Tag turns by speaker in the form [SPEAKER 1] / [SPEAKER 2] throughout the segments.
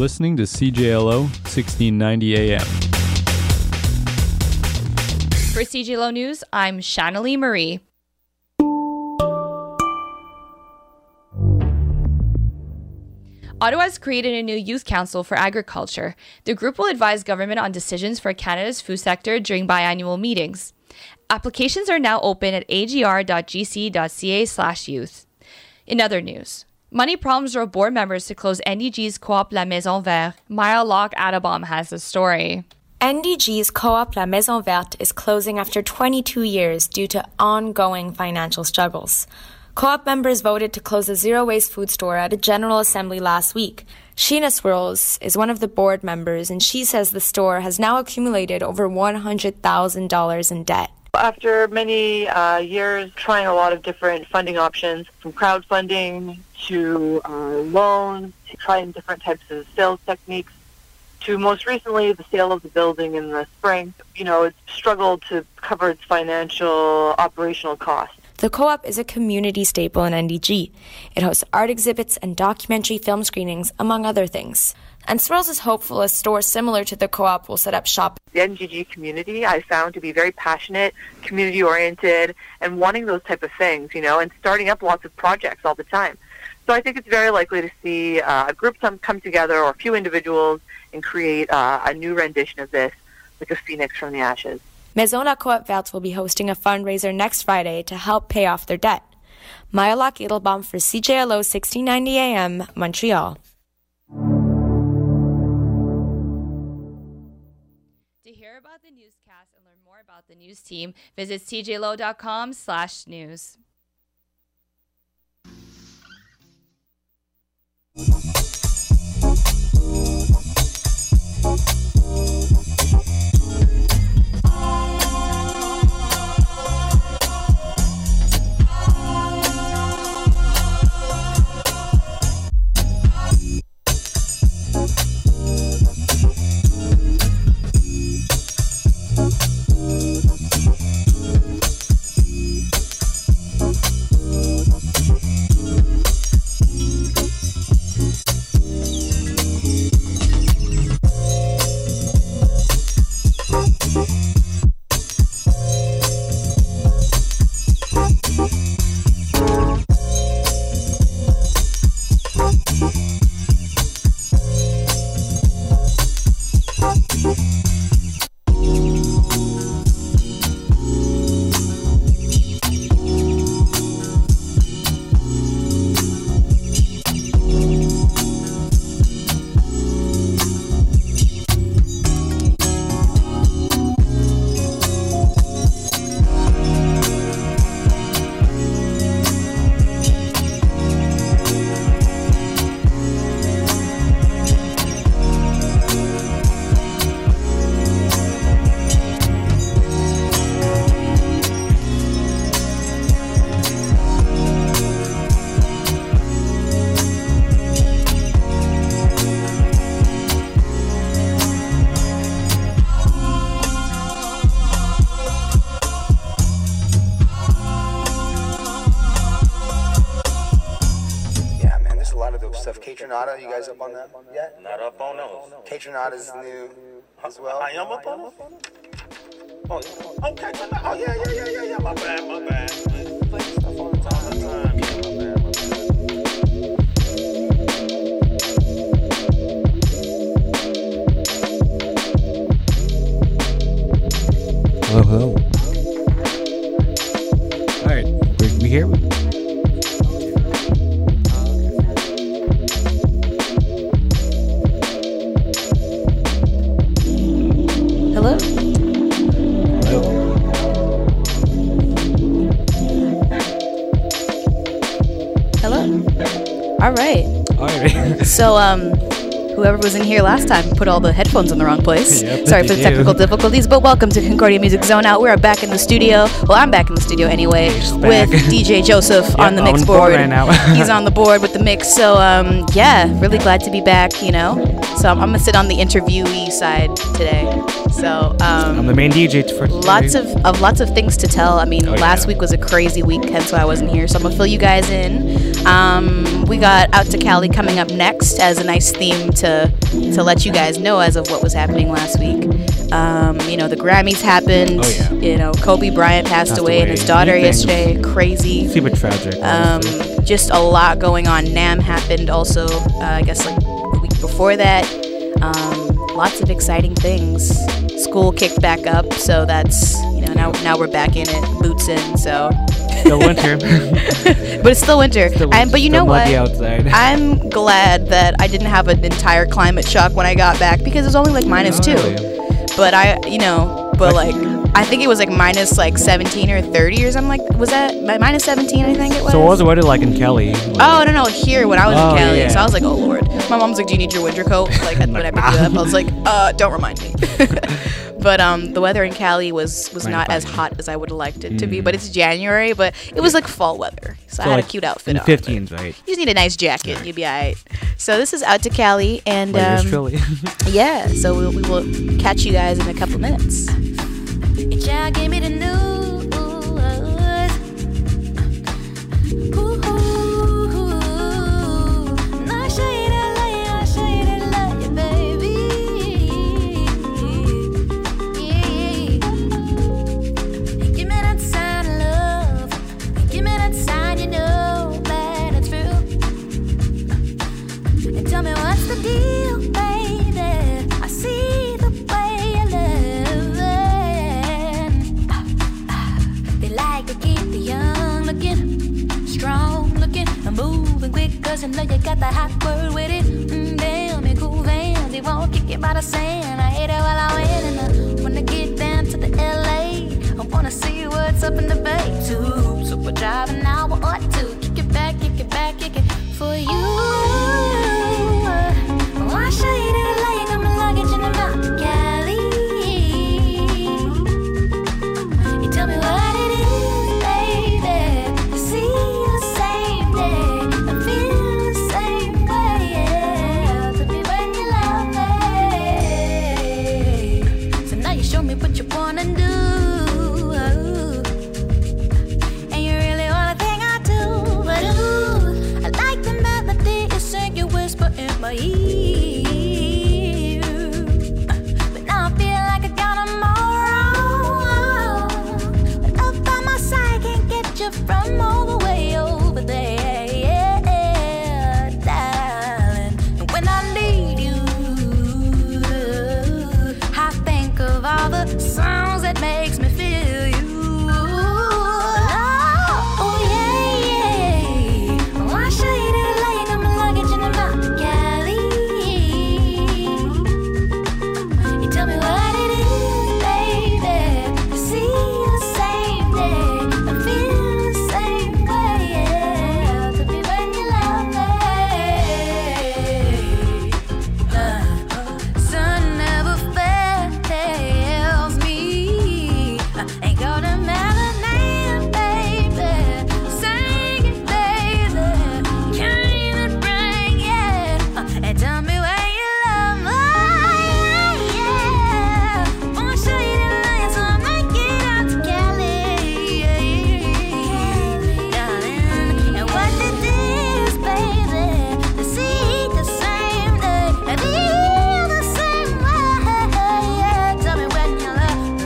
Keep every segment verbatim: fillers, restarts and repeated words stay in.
[SPEAKER 1] listening to C J L O sixteen ninety A M.
[SPEAKER 2] For C J L O News, I'm Shannalee Marie. Ottawa has created a new youth council for agriculture. The group will advise government on decisions for Canada's food sector during biannual meetings. Applications are now open at agr.gc.ca slash youth. In other news, money problems drove board members to close N D G's co-op La Maison Verte. Maya Locke Adabom has the story.
[SPEAKER 3] N D G's co-op La Maison Verte is closing after twenty-two years due to ongoing financial struggles. Co-op members voted to close a zero-waste food store at a General Assembly last week. Sheena Swirls is one of the board members, and she says the store has now accumulated over one hundred thousand dollars in debt.
[SPEAKER 4] After many uh, years trying a lot of different funding options, from crowdfunding to uh, loans, to trying different types of sales techniques, to most recently the sale of the building in the spring, you know, it's struggled to cover its financial operational costs.
[SPEAKER 3] The co-op is a community staple in N D G. It hosts art exhibits and documentary film screenings, among other things. And Swirls is hopeful a store similar to the co-op will set up shop.
[SPEAKER 4] The N D G community I found to be very passionate, community-oriented, and wanting those type of things, you know, and starting up lots of projects all the time. So I think it's very likely to see uh, a group come, come together, or a few individuals, and create uh, a new rendition of this, like a phoenix from the ashes.
[SPEAKER 3] Maison La Coop Verte will be hosting a fundraiser next Friday to help pay off their debt. Maya Locke Edelbaum for C J L O sixteen ninety A M, Montreal.
[SPEAKER 2] To hear about the newscast and learn more about the news team, visit c j l o dot com slash news.
[SPEAKER 5] Catronata, you guys up on that yet?
[SPEAKER 6] Not up on those.
[SPEAKER 5] Catronata is new as well.
[SPEAKER 6] I am up on those? Oh, oh, Catronata. Oh, yeah, yeah, yeah, yeah, yeah. My bad, my bad. Play stuff all the time. All the time. Yeah, my bad, my
[SPEAKER 1] bad. Hello, hello. All right, we, we hear me?
[SPEAKER 2] Hello?
[SPEAKER 1] Hello.
[SPEAKER 2] Hello? All right.
[SPEAKER 1] All right.
[SPEAKER 2] So, um, whoever was in here last time put all the headphones in the wrong place.
[SPEAKER 1] Yep,
[SPEAKER 2] Sorry for the
[SPEAKER 1] do.
[SPEAKER 2] technical difficulties, but welcome to Concordia Music Zone Out. We're back in the studio. Well, I'm back in the studio anyway with D J Joseph
[SPEAKER 1] Yep,
[SPEAKER 2] on the mix
[SPEAKER 1] on
[SPEAKER 2] board.
[SPEAKER 1] board right now.
[SPEAKER 2] He's on the board with the mix. So, um, yeah, really glad to be back, you know. So I'm, I'm going to sit on the interviewee side today. So, um,
[SPEAKER 1] I'm the main D J for today.
[SPEAKER 2] Lots of, of lots of things to tell. I mean,
[SPEAKER 1] Oh,
[SPEAKER 2] last
[SPEAKER 1] yeah.
[SPEAKER 2] week was a crazy week, hence why I wasn't here. So I'm gonna fill you guys in. Um, we got Out to Cali coming up next as a nice theme
[SPEAKER 7] to to let you guys know as of what was happening last week. Um, you know, the Grammys happened.
[SPEAKER 1] Oh, yeah.
[SPEAKER 7] You know, Kobe Bryant passed,
[SPEAKER 1] Passed
[SPEAKER 7] away, and
[SPEAKER 1] away.
[SPEAKER 7] his daughter
[SPEAKER 1] Big thing.
[SPEAKER 7] yesterday. Crazy.
[SPEAKER 1] Super tragic.
[SPEAKER 7] Um,
[SPEAKER 1] honestly.
[SPEAKER 7] just a lot going on. NAMM happened also, uh, I guess, like the week before that. Um, lots of exciting things. School kicked back up, so that's, you know, now now we're back in it, boots in, so.
[SPEAKER 1] Still winter.
[SPEAKER 7] But it's still winter.
[SPEAKER 1] Still,
[SPEAKER 7] and, but you
[SPEAKER 1] still
[SPEAKER 7] know what?
[SPEAKER 1] muggy outside.
[SPEAKER 7] I'm glad that I didn't have an entire climate shock when I got back, because it was only like minus
[SPEAKER 1] Oh,
[SPEAKER 7] two.
[SPEAKER 1] really?
[SPEAKER 7] But I, you know, but like, I think it was like minus like seventeen or thirty or something like, was that mi- minus seventeen, I think it was?
[SPEAKER 1] So what was the weather like in Cali? Like,
[SPEAKER 7] Oh, no, no, here when I was
[SPEAKER 1] Oh,
[SPEAKER 7] in Cali.
[SPEAKER 1] yeah.
[SPEAKER 7] So I was like, oh, Lord. My mom's like, do you need your winter coat? Like, when I picked you up, I was like, uh, don't remind me. But um, the weather in Cali was, was not as
[SPEAKER 1] ninety-five.
[SPEAKER 7] hot as I would have liked it to be. But it's January, but it was like fall weather. So, I
[SPEAKER 1] so
[SPEAKER 7] had
[SPEAKER 1] like
[SPEAKER 7] a cute outfit
[SPEAKER 1] in
[SPEAKER 7] on.
[SPEAKER 1] the fifteens, right?
[SPEAKER 7] You just need a nice jacket and you'll be all right. So this is Out to Cali. And
[SPEAKER 1] Like yours
[SPEAKER 7] um,
[SPEAKER 1] truly.
[SPEAKER 7] yeah, so we, we will catch you guys in a couple minutes.
[SPEAKER 8] Your child gave me the news. Ooh, and I'll show you that love, I'll show you that love, baby. Yeah. Give me that sign of love. Give me that sign, you know that it's real. And tell me what's the deal, baby. I see the way you live. They like to keep the young looking, strong looking, and moving quick, cause you know you got the hot word with it. Mm, damn, it cool van, they won't kick it by the sand. I hate it while I win, and I wanna get down to the L A. I wanna see what's up in the Bay too. So we're driving an hour or two. Kick it back, kick it back, kick it for you. Oh, I'll show you that I like I'm luggage in the mountain, Cali. You tell me what it is, baby. You see the same day, I feel the same way, yeah. Tell me when you love me. So now you show me what you wanna do. And you really wanna think I do, but ooh, I like the melody you sing, you whisper in my ear. But now I feel like I got 'em all wrong. But up by my side can't get you from all the way over there, yeah, darling. And when I need you, I think of all the songs that makes me feel you. Oh, yeah, yeah. Oh, I'll show you that I like I'm luggage in the mountain, Cali. You tell me what it is, baby. You see the same day, I feel the same way, yeah. Tell me when you love me. Sun never fails me. Ain't gonna matter now, baby. Sing it, baby. Can't even bring it. And tell me where you love me. Yeah. Wanna show you the light, so I might get out to Cali. Darling, and what it is, baby, to see the same day, and feel the same way. Tell me when you love me.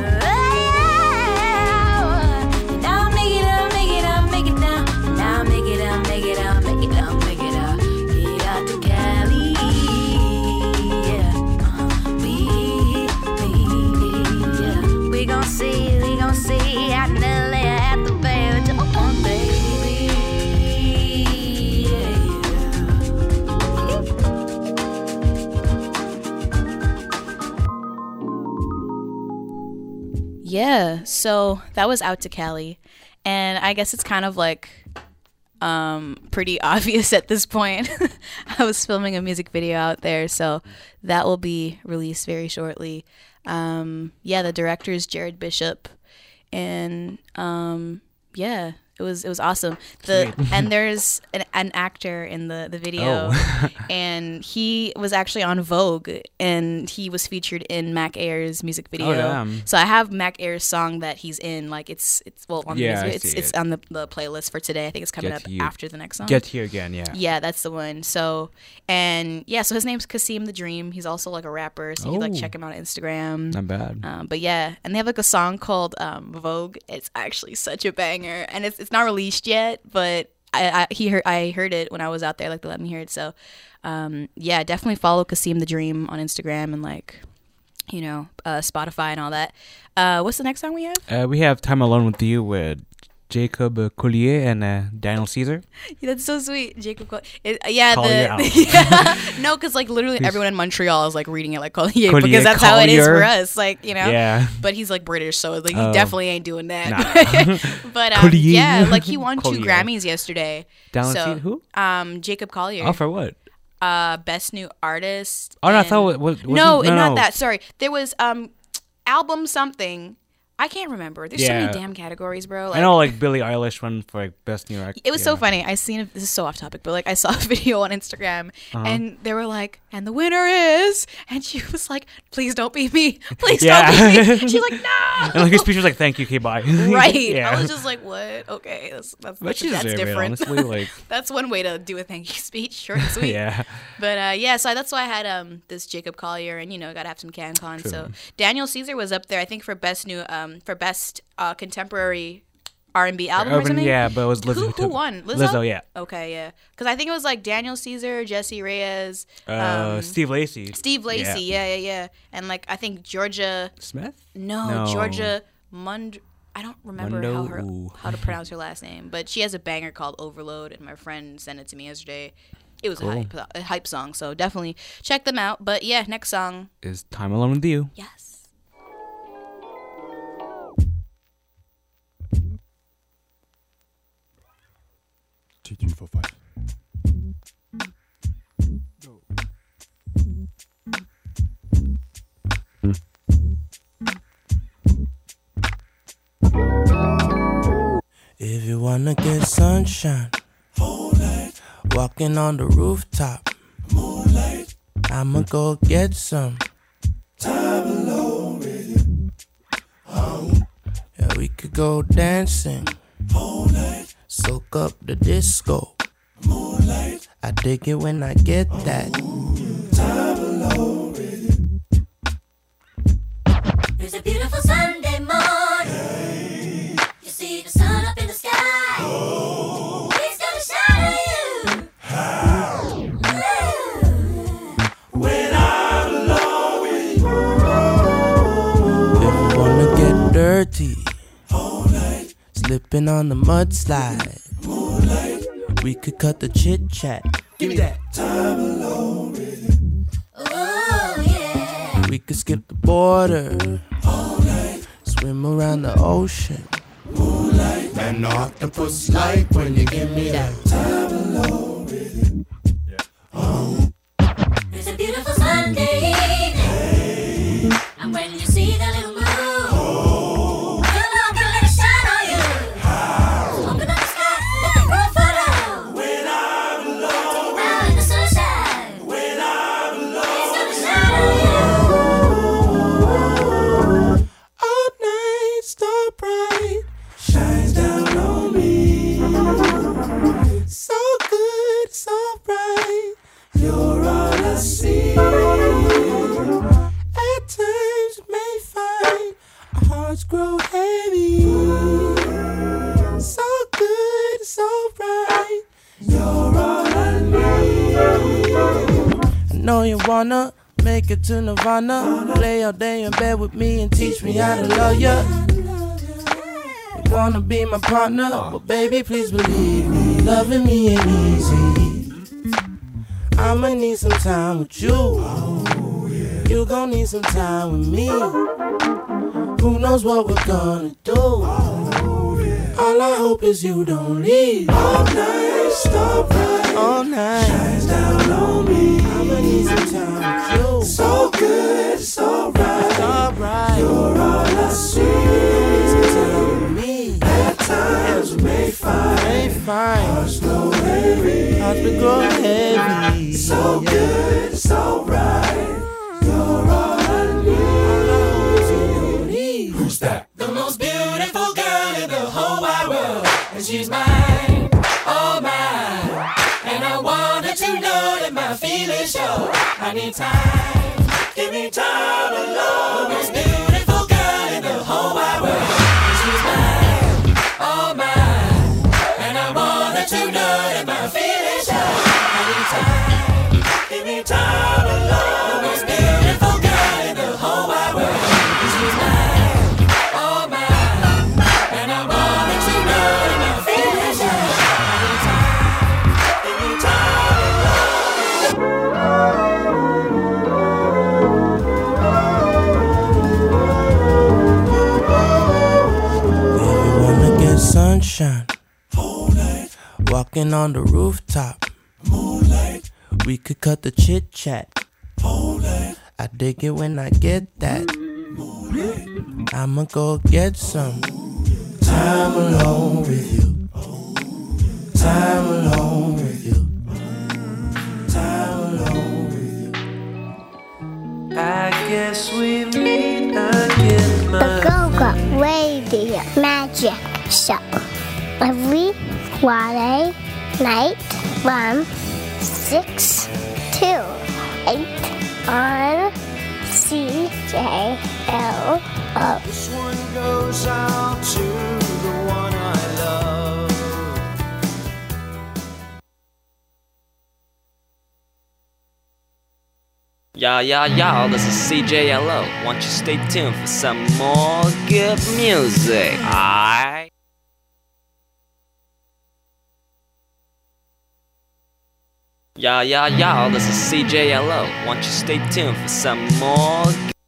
[SPEAKER 8] Now make it up, make it up, make it down. Now make it up, make it up, make it up, make it up. Get out to Cali. Yeah. Uh, we, we, yeah. We gon' see, we gon' see out in L A at the Bay. Jump on, baby. Yeah.
[SPEAKER 7] Yeah, so that was Out to Cali. And I guess it's kind of like um, pretty obvious at this point. I was filming a music video out there, so that will be released very shortly. Um, yeah, the director is Jared Bishop. And um, yeah, It was it was awesome. The and there's an, an actor in the the video,
[SPEAKER 1] Oh.
[SPEAKER 7] and he was actually on Vogue, and he was featured in Mac Ayer's music video.
[SPEAKER 1] Oh, damn.
[SPEAKER 7] So I have Mac Ayer's song that he's in. Like it's it's well on
[SPEAKER 1] Yeah,
[SPEAKER 7] the
[SPEAKER 1] I
[SPEAKER 7] music, it's
[SPEAKER 1] see
[SPEAKER 7] it's
[SPEAKER 1] it.
[SPEAKER 7] on the, the playlist for today. I think it's coming
[SPEAKER 1] Get
[SPEAKER 7] up
[SPEAKER 1] You.
[SPEAKER 7] after the next song.
[SPEAKER 1] Get Here Again, yeah.
[SPEAKER 7] Yeah, that's the one. So, and yeah, so his name's Kasim the Dream. He's also like a rapper, so you can like
[SPEAKER 1] Oh.
[SPEAKER 7] check him out on Instagram.
[SPEAKER 1] Not bad.
[SPEAKER 7] Um, but yeah, and they have like a song called um, Vogue. It's actually such a banger, and it's it's not released yet, but I, I he heard I heard it when I was out there. Like they let me hear it. So, um, yeah, definitely follow Kasim the Dream on Instagram and like, you know, uh, Spotify and all that. Uh, what's the next song we have?
[SPEAKER 1] Uh, we have Time Alone with You with Jacob uh, Collier and uh, Daniel Caesar.
[SPEAKER 7] Yeah, that's so sweet, Jacob. Col- it, uh, yeah,
[SPEAKER 1] Collier
[SPEAKER 7] the
[SPEAKER 1] out.
[SPEAKER 7] yeah. No, because like literally everyone in Montreal is like reading it like Collier,
[SPEAKER 1] Collier,
[SPEAKER 7] because that's how it is
[SPEAKER 1] Collier.
[SPEAKER 7] for us. Like you know,
[SPEAKER 1] Yeah.
[SPEAKER 7] But he's like British, so like he
[SPEAKER 1] Oh.
[SPEAKER 7] definitely ain't doing that.
[SPEAKER 1] Nah.
[SPEAKER 7] But um,
[SPEAKER 1] Collier.
[SPEAKER 7] yeah, like he won two
[SPEAKER 1] Collier.
[SPEAKER 7] Grammys yesterday.
[SPEAKER 1] Daniel
[SPEAKER 7] so,
[SPEAKER 1] Caesar, who?
[SPEAKER 7] Um, Jacob Collier.
[SPEAKER 1] Oh, for what?
[SPEAKER 7] uh, best new artist.
[SPEAKER 1] Oh, no, I
[SPEAKER 7] and-
[SPEAKER 1] thought it was. wasn't-
[SPEAKER 7] no,
[SPEAKER 1] no,
[SPEAKER 7] not
[SPEAKER 1] no.
[SPEAKER 7] that. Sorry, there was um, album something. I can't remember. There's so
[SPEAKER 1] Yeah.
[SPEAKER 7] many damn categories, bro.
[SPEAKER 1] I know, like Billie Eilish won for like best new act.
[SPEAKER 7] It was so
[SPEAKER 1] yeah.
[SPEAKER 7] funny. I seen a, this is so off topic, but like I saw a video on Instagram,
[SPEAKER 1] Uh-huh.
[SPEAKER 7] and they were like, "And the winner is," and she was like, "Please don't be me. Please
[SPEAKER 1] Yeah.
[SPEAKER 7] don't be me." She's like, "No."
[SPEAKER 1] And like his speech was like, "Thank you, okay, bye."
[SPEAKER 7] Right.
[SPEAKER 1] yeah.
[SPEAKER 7] I was just like, "What? Okay, that's that's,
[SPEAKER 1] But
[SPEAKER 7] that's,
[SPEAKER 1] she
[SPEAKER 7] that's
[SPEAKER 1] deserved it,
[SPEAKER 7] different."
[SPEAKER 1] honestly, like-
[SPEAKER 7] That's one way to do a thank you speech, short and sweet.
[SPEAKER 1] yeah.
[SPEAKER 7] But uh, yeah, so that's why I had um this Jacob Collier, and you know, gotta have some CanCon.
[SPEAKER 1] True.
[SPEAKER 7] So Daniel Caesar was up there, I think, for best new um for best uh, contemporary R and B album or
[SPEAKER 1] Urban,
[SPEAKER 7] something.
[SPEAKER 1] yeah, but it was Lizzo.
[SPEAKER 7] Who, who
[SPEAKER 1] took-
[SPEAKER 7] won? Lizzo?
[SPEAKER 1] Lizzo, yeah.
[SPEAKER 7] Okay, yeah, because I think it was like Daniel Caesar, Jesse Reyes,
[SPEAKER 1] Uh,
[SPEAKER 7] um,
[SPEAKER 1] Steve Lacy.
[SPEAKER 7] Steve Lacy, yeah. yeah, yeah, and like I think Georgia.
[SPEAKER 1] Smith?
[SPEAKER 7] No,
[SPEAKER 1] No.
[SPEAKER 7] Georgia Mund. I don't remember how
[SPEAKER 1] Mundo?
[SPEAKER 7] her
[SPEAKER 1] Ooh.
[SPEAKER 7] how to pronounce her last name, but she has a banger called Overload, and my friend sent it to me yesterday. It was
[SPEAKER 1] Cool.
[SPEAKER 7] a hype a hype song, so definitely check them out. But yeah, next song,
[SPEAKER 1] Is Time Alone with You.
[SPEAKER 7] yes.
[SPEAKER 9] Two, three, four, five.
[SPEAKER 10] If you wanna get sunshine, moonlight. Walking on the rooftop, moonlight. I'ma go get some time alone with you. Oh. Yeah, we could go dancing, moonlight. Soak up the disco, moonlight. I dig it when I get that time alone with you.
[SPEAKER 8] It's a beautiful Sunday morning. You see the sun up in the sky. He's gonna shine on you.
[SPEAKER 10] When I'm alone with you. If you wanna get dirty, moonlight. Slipping on the mudslide, moonlight. We could cut the chit chat. Give me that time alone with you.
[SPEAKER 8] Oh, yeah.
[SPEAKER 10] We could skip the border, moonlight. Swim around the ocean, moonlight. And the octopus like when you give me that time alone with you. Oh.
[SPEAKER 8] It's a beautiful Sunday evening. And when you see the little moon, your love can let it shine on you. Open up the sky, let the world follow. When I'm alone, out in the sunshine. When I'm alone, it's gonna shine on you.
[SPEAKER 10] All night, star bright, shines down on me. So good, so bright, you're all I see. At times you may find our hearts grow heavy. So good, so bright, you're all I need. I know you wanna make it to Nirvana. Play all day in bed with me and teach me how to love ya. You wanna be my partner, but baby, please believe me, loving me ain't easy. I'ma need some time with you. You gon' need some time with me. Who knows what we're gonna do? All I hope is you don't leave. All night, star bright, all night, shines down on me. I'ma need some time with you. So good, so right, so bright. You're all I see. Need some time with me. At times we may find grow heavy. So good, so right. You're all I need. Who's that?
[SPEAKER 11] The most beautiful girl in the whole wide world. And she's mine, oh mine. And I want her to know that my feelings show. I need time, give me time alone. The most beautiful girl in the whole wide world. And she's mine, oh mine. And I want her to know that my feelings show. I need time, give me time alone. The most beautiful girl in the whole wide world. And she's mine, oh mine. And I want her to know that my feelings show. I need time, give me time alone.
[SPEAKER 10] Sunshine, moonlight, walking on the rooftop, moonlight. We could cut the chit chat, moonlight. I dig it when I get that, moonlight. I'ma go get some time alone with you, time alone with you, time alone with you. I guess we meet again, my
[SPEAKER 12] The Go-Go Radio Magic Show every Friday night from six to eight on C J L O.
[SPEAKER 11] This one goes out to the one I love.
[SPEAKER 13] Yo, yo, yo, this is C J L O. Want you stay tuned for some more good music, alright? Yo, yo, yo, this is C J L O. Want you stay tuned for some more.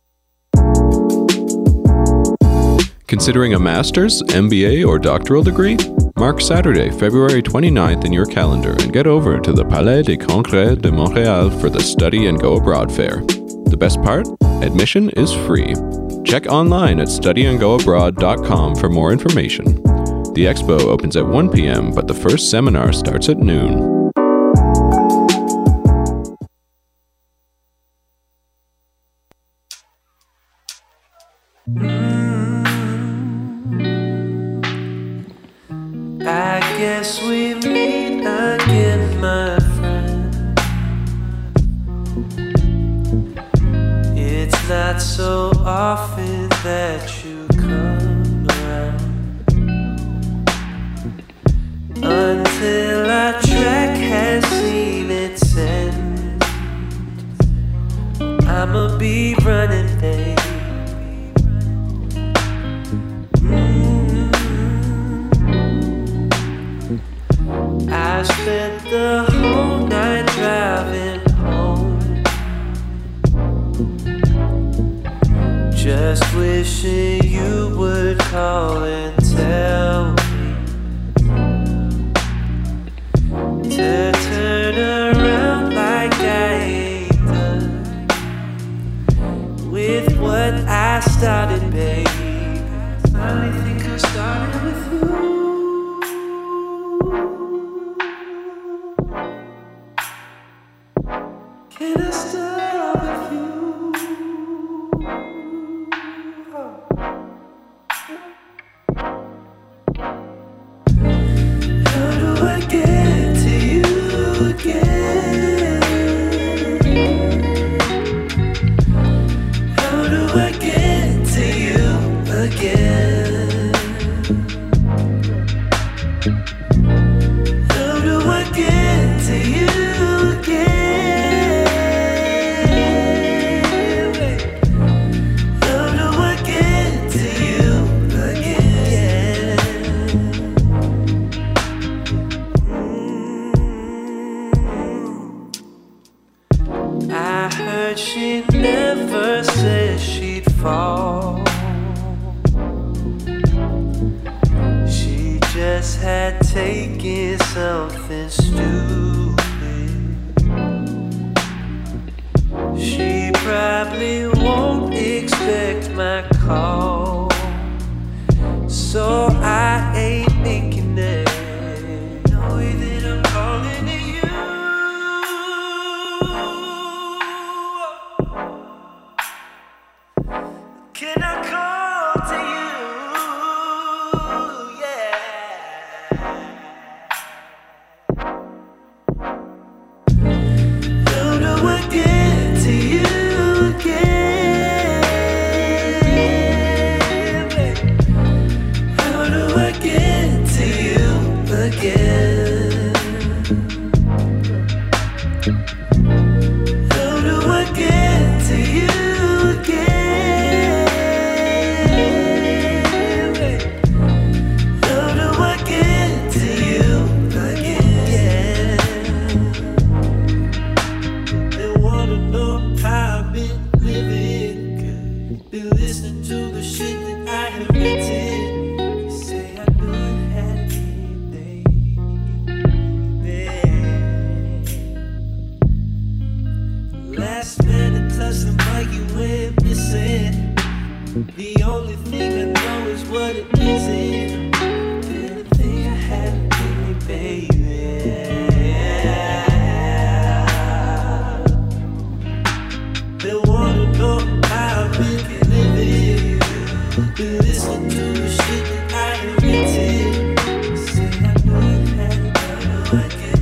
[SPEAKER 14] Considering a master's, M B A, or doctoral degree? Mark Saturday, February twenty-ninth in your calendar and get over to the Palais des Congrès de Montréal for the Study and Go Abroad Fair. The best part? Admission is free. Check online at study and go abroad dot com for more information. The expo opens at one p.m., but the first seminar starts at noon.
[SPEAKER 11] I guess we meet again, my friend. It's not so often that you come around. Until our track has seen its end, I'ma be running, babe. I spent the whole night driving home, just wishing you would call and tell me to turn around like I ain't done with what I started, babe. I think I started with you. Can I start with you? How do I get to you again? How do I get to you again? How do I get to you again? I heard she never said she'd fall. She just had taken something stupid. She probably won't expect my call, so I ain't thinking that. Know that I'm calling to you. The only thing I know is what it isn't. Everything I had to me, baby. They wanna know how we can live it. They listen to the shit that I invented. Say I know you had it, but I get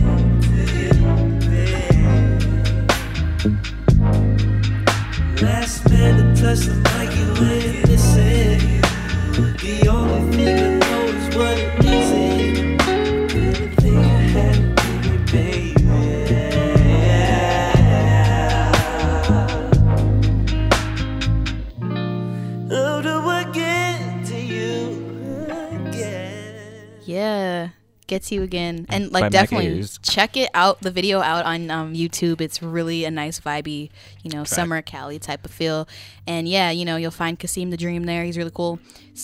[SPEAKER 11] it. Last man to touch the mic, you ain't listen. The only thing I know is what it isn't. Everything I had to me, baby. How do I get to you again?
[SPEAKER 7] Yeah, gets you again. And
[SPEAKER 1] By
[SPEAKER 7] like
[SPEAKER 1] Mac
[SPEAKER 7] definitely
[SPEAKER 1] Ayers.
[SPEAKER 7] check it out, the video out on um, YouTube. It's really a nice vibey, you know, summer Cali type of feel. And yeah, you know, you'll find Kasim the Dream there. He's really cool.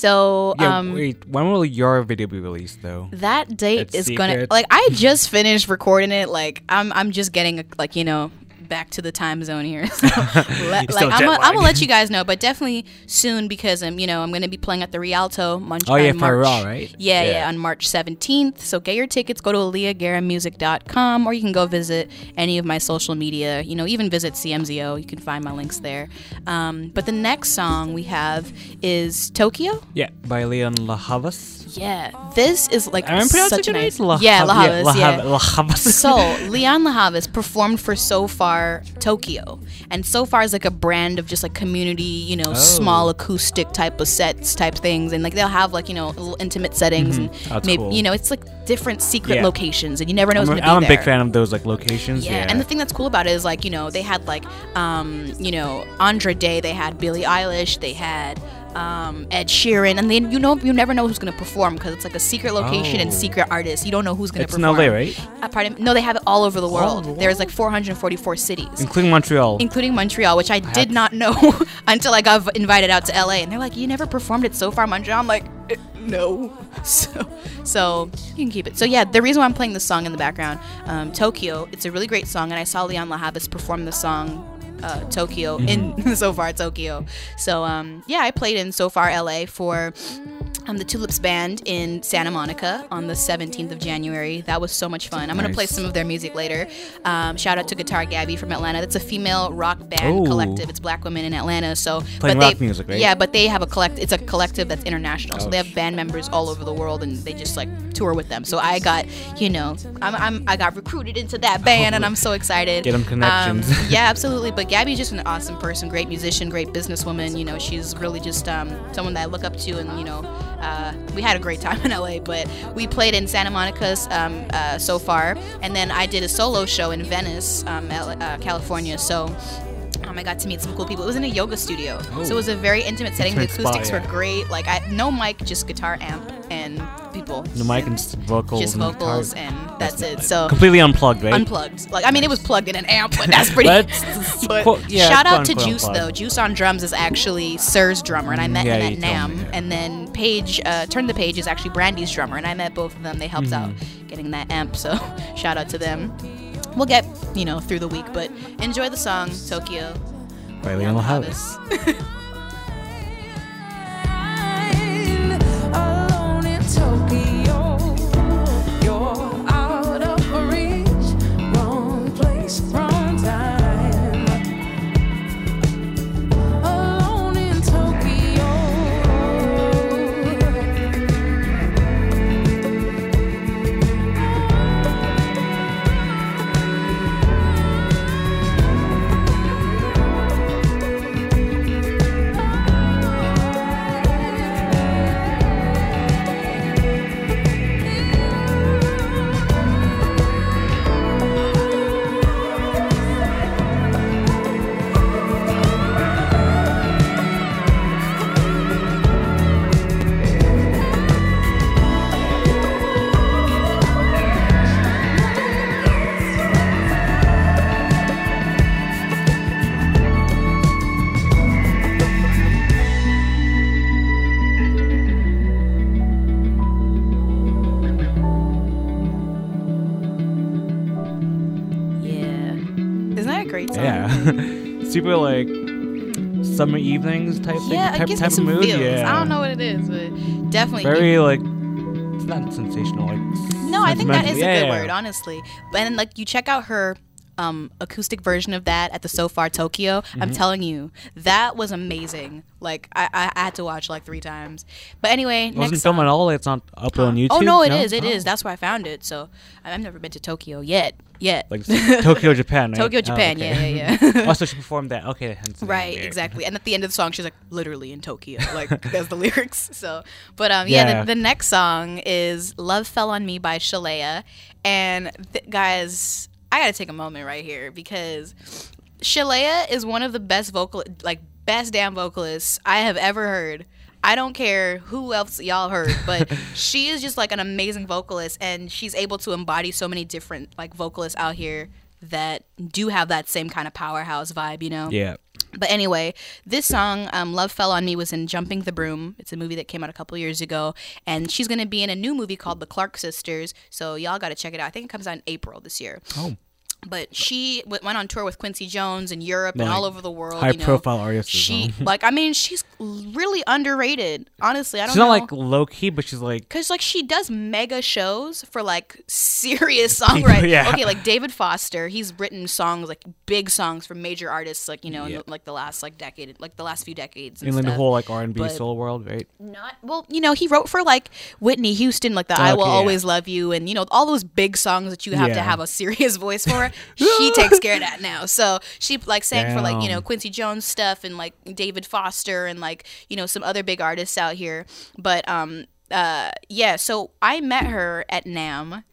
[SPEAKER 7] So
[SPEAKER 1] Yeah,
[SPEAKER 7] um
[SPEAKER 1] wait, when will your video be released though?
[SPEAKER 7] that date
[SPEAKER 1] It's
[SPEAKER 7] is gonna
[SPEAKER 1] secret.
[SPEAKER 7] like I just finished recording it. Like I'm I'm just getting like, you know, back to the time zone here. So, let,
[SPEAKER 1] You're still
[SPEAKER 7] like I'm
[SPEAKER 1] jet
[SPEAKER 7] gonna I'm
[SPEAKER 1] lagged.
[SPEAKER 7] let you guys know, but definitely soon because I'm you know I'm gonna be playing at the Rialto Munch.
[SPEAKER 1] Oh, yeah,
[SPEAKER 7] on
[SPEAKER 1] for
[SPEAKER 7] March,
[SPEAKER 1] Raw, right?
[SPEAKER 7] Yeah, yeah,
[SPEAKER 1] Yeah.
[SPEAKER 7] on March seventeenth. So get your tickets. Go to aaliyah guerra music dot com, or you can go visit any of my social media. You know, even visit C M Z O. You can find my links there. Um, but the next song we have is Tokyo.
[SPEAKER 1] Yeah, by Leon LaHavas.
[SPEAKER 7] Yeah, this is like
[SPEAKER 1] Am I pronouncing
[SPEAKER 7] such a
[SPEAKER 1] it right?
[SPEAKER 7] nice.
[SPEAKER 1] La
[SPEAKER 7] yeah, La
[SPEAKER 1] Hav-
[SPEAKER 7] Havas.
[SPEAKER 1] yeah,
[SPEAKER 7] Yeah,
[SPEAKER 1] La Hav- La Havas.
[SPEAKER 7] So Leon La Havas performed for So Far Tokyo, and So Far is like a brand of just like community, you know,
[SPEAKER 1] Oh.
[SPEAKER 7] small acoustic type of sets, type things, and like they'll have like you know little intimate settings,
[SPEAKER 1] Mhm.
[SPEAKER 7] and
[SPEAKER 1] That's
[SPEAKER 7] maybe
[SPEAKER 1] cool.
[SPEAKER 7] you know it's like different secret
[SPEAKER 1] Yeah.
[SPEAKER 7] locations, and you never know who's
[SPEAKER 1] I'm,
[SPEAKER 7] gonna
[SPEAKER 1] a,
[SPEAKER 7] be
[SPEAKER 1] I'm
[SPEAKER 7] there.
[SPEAKER 1] a big fan of those like locations.
[SPEAKER 7] Yeah,
[SPEAKER 1] Yeah,
[SPEAKER 7] and the thing that's cool about it is like you know they had like um you know Andre Day, they had Billie Eilish, they had um Ed Sheeran, and then you know you never know who's gonna perform because it's like a secret location and
[SPEAKER 1] Oh.
[SPEAKER 7] secret artists. You don't know who's gonna
[SPEAKER 1] It's in
[SPEAKER 7] perform.
[SPEAKER 1] L A, right?
[SPEAKER 7] Uh, pardon? No, they have it all over the
[SPEAKER 1] All
[SPEAKER 7] world.
[SPEAKER 1] over the
[SPEAKER 7] There's like four hundred forty-four cities,
[SPEAKER 1] including Montreal.
[SPEAKER 7] including Montreal, which I,
[SPEAKER 1] had-
[SPEAKER 7] did not know until I got v- invited out to L A. And they're like, "You never performed it So Far Montreal." I'm like, "Eh, "No." So, so you can keep it. So yeah, the reason why I'm playing this song in the background, um, Tokyo. It's a really great song, and I saw Leon La Havas perform the song. Uh, Tokyo in So Far Tokyo. So um, yeah, I played in So Far L A for um, the Tulips Band in Santa Monica on the seventeenth of January. That was so much fun. I'm gonna
[SPEAKER 1] Nice.
[SPEAKER 7] play some of their music later. Um, shout out to Guitar Gabby from Atlanta. That's a female rock band
[SPEAKER 1] Oh.
[SPEAKER 7] collective. It's black women in Atlanta. So
[SPEAKER 1] Playing
[SPEAKER 7] but
[SPEAKER 1] rock
[SPEAKER 7] they,
[SPEAKER 1] music, right?
[SPEAKER 7] Yeah, but they have a collect. It's a collective that's international. So they
[SPEAKER 1] Ouch.
[SPEAKER 7] have band members all over the world, and they just like tour with them. So I got, you know, I'm, I'm I got recruited into that band, and I'm so excited.
[SPEAKER 1] Get 'em connections.
[SPEAKER 7] Um, yeah, absolutely. But Gabby's just an awesome person, great musician, great businesswoman. You know, she's really just um, someone that I look up to, and you know, uh, we had a great time in L A. But we played in Santa Monica's um, uh, So Far, and then I did a solo show in Venice, um, L- uh, California. So. Um, I got to meet some cool people. It was in a yoga studio,
[SPEAKER 1] Oh.
[SPEAKER 7] so it was a very intimate setting.
[SPEAKER 1] Intimate
[SPEAKER 7] the acoustics
[SPEAKER 1] spot, yeah.
[SPEAKER 7] were great. Like I, no mic, just guitar amp and people.
[SPEAKER 1] The mic and s- vocals.
[SPEAKER 7] Just
[SPEAKER 1] and
[SPEAKER 7] vocals,
[SPEAKER 1] guitars.
[SPEAKER 7] and that's it. So
[SPEAKER 1] completely unplugged, right?
[SPEAKER 7] unplugged. Like I mean, it was plugged in an amp, but that's pretty.
[SPEAKER 1] That's-
[SPEAKER 7] but
[SPEAKER 1] quote- yeah,
[SPEAKER 7] shout
[SPEAKER 1] it's
[SPEAKER 7] out to
[SPEAKER 1] quote
[SPEAKER 7] Juice
[SPEAKER 1] unplugged.
[SPEAKER 7] though. Juice on drums is actually Sir's drummer, and I met
[SPEAKER 1] Yeah,
[SPEAKER 7] him
[SPEAKER 1] you
[SPEAKER 7] at
[SPEAKER 1] told me,
[SPEAKER 7] NAMM.
[SPEAKER 1] yeah.
[SPEAKER 7] And then Paige, uh, Turn the Page is actually Brandy's drummer, and I met both of them. They helped out
[SPEAKER 1] Mm-hmm.
[SPEAKER 7] getting that amp, so shout out to them. We'll get you know through the week, but enjoy the song Tokyo.
[SPEAKER 1] By Leon La Havas.
[SPEAKER 10] Alone in Tokyo, you're out of reach. Wrong place, wrong time. Alone in Tokyo.
[SPEAKER 7] Yeah, isn't that a great song?
[SPEAKER 1] Yeah. Super like summer evenings type thing,
[SPEAKER 7] Yeah,
[SPEAKER 1] type,
[SPEAKER 7] it gives
[SPEAKER 1] type
[SPEAKER 7] me some
[SPEAKER 1] of mood.
[SPEAKER 7] feels.
[SPEAKER 1] Yeah,
[SPEAKER 7] I don't know what it is, but definitely.
[SPEAKER 1] very like it's not sensational. Like
[SPEAKER 7] No, I think that is
[SPEAKER 1] sentimental.
[SPEAKER 7] a
[SPEAKER 1] yeah,
[SPEAKER 7] good
[SPEAKER 1] yeah.
[SPEAKER 7] word, honestly. But and like you check out her um, acoustic version of that at the So Far Tokyo. I'm
[SPEAKER 1] Mhm.
[SPEAKER 7] telling you, that was amazing. Like I, I, I had to watch like three times. But anyway,
[SPEAKER 1] It wasn't
[SPEAKER 7] next
[SPEAKER 1] filmed
[SPEAKER 7] song.
[SPEAKER 1] at all. It's on up on YouTube.
[SPEAKER 7] Oh no, it is. It
[SPEAKER 1] Oh.
[SPEAKER 7] is. That's where I found it. So I've never been to Tokyo yet. Yet.
[SPEAKER 1] Like Tokyo, Japan. Right?
[SPEAKER 7] Tokyo,
[SPEAKER 1] Oh,
[SPEAKER 7] Japan.
[SPEAKER 1] okay.
[SPEAKER 7] Yeah, yeah, yeah.
[SPEAKER 1] Also, she performed that. Okay, hence the name,
[SPEAKER 7] Right,
[SPEAKER 1] yeah.
[SPEAKER 7] exactly. And at the end of the song, she's like literally in Tokyo. Like that's the lyrics. So, but um, yeah,
[SPEAKER 1] Yeah.
[SPEAKER 7] The, the next song is "Love Fell on Me" by Shalea, and th- guys, I gotta take a moment right here because Shalea is one of the best vocal, like best damn vocalists I have ever heard. I don't care who else y'all heard, but she is just like an amazing vocalist, and she's able to embody so many different like vocalists out here that do have that same kind of powerhouse vibe, you know?
[SPEAKER 1] Yeah.
[SPEAKER 7] But anyway, this song, um, Love Fell on Me, was in Jumping the Broom. It's a movie that came out a couple years ago. And she's going to be in a new movie called The Clark Sisters. So y'all got to check it out. I think it comes out in April this year.
[SPEAKER 1] Oh.
[SPEAKER 7] But she w- went on tour with Quincy Jones in Europe and
[SPEAKER 1] Like,
[SPEAKER 7] all over the world.
[SPEAKER 1] high
[SPEAKER 7] you know.
[SPEAKER 1] profile artists as
[SPEAKER 7] She,
[SPEAKER 1] well.
[SPEAKER 7] like, I mean, she's really underrated. Honestly, I don't
[SPEAKER 1] She's
[SPEAKER 7] know.
[SPEAKER 1] not like low key, but she's like
[SPEAKER 7] Cause like she does mega shows for like serious songwriting.
[SPEAKER 1] Yeah.
[SPEAKER 7] Okay, like David Foster, he's written songs like big songs for major artists, like you know, in
[SPEAKER 1] Yeah.
[SPEAKER 7] the, like the last like decade, like the last few decades. And
[SPEAKER 1] in like the
[SPEAKER 7] stuff.
[SPEAKER 1] whole like R and B
[SPEAKER 7] But
[SPEAKER 1] soul world, right?
[SPEAKER 7] Not well, you know, he wrote for like Whitney Houston, like the "I Will
[SPEAKER 1] Okay, yeah.
[SPEAKER 7] Always Love You," and you know all those big songs that you have to
[SPEAKER 1] Yeah.
[SPEAKER 7] have a serious voice for. She takes care of that now. So she like sang for like you know
[SPEAKER 1] Damn.
[SPEAKER 7] Quincy Jones stuff and like David Foster and like you know some other big artists out here. But um uh yeah, so I met her at NAMM,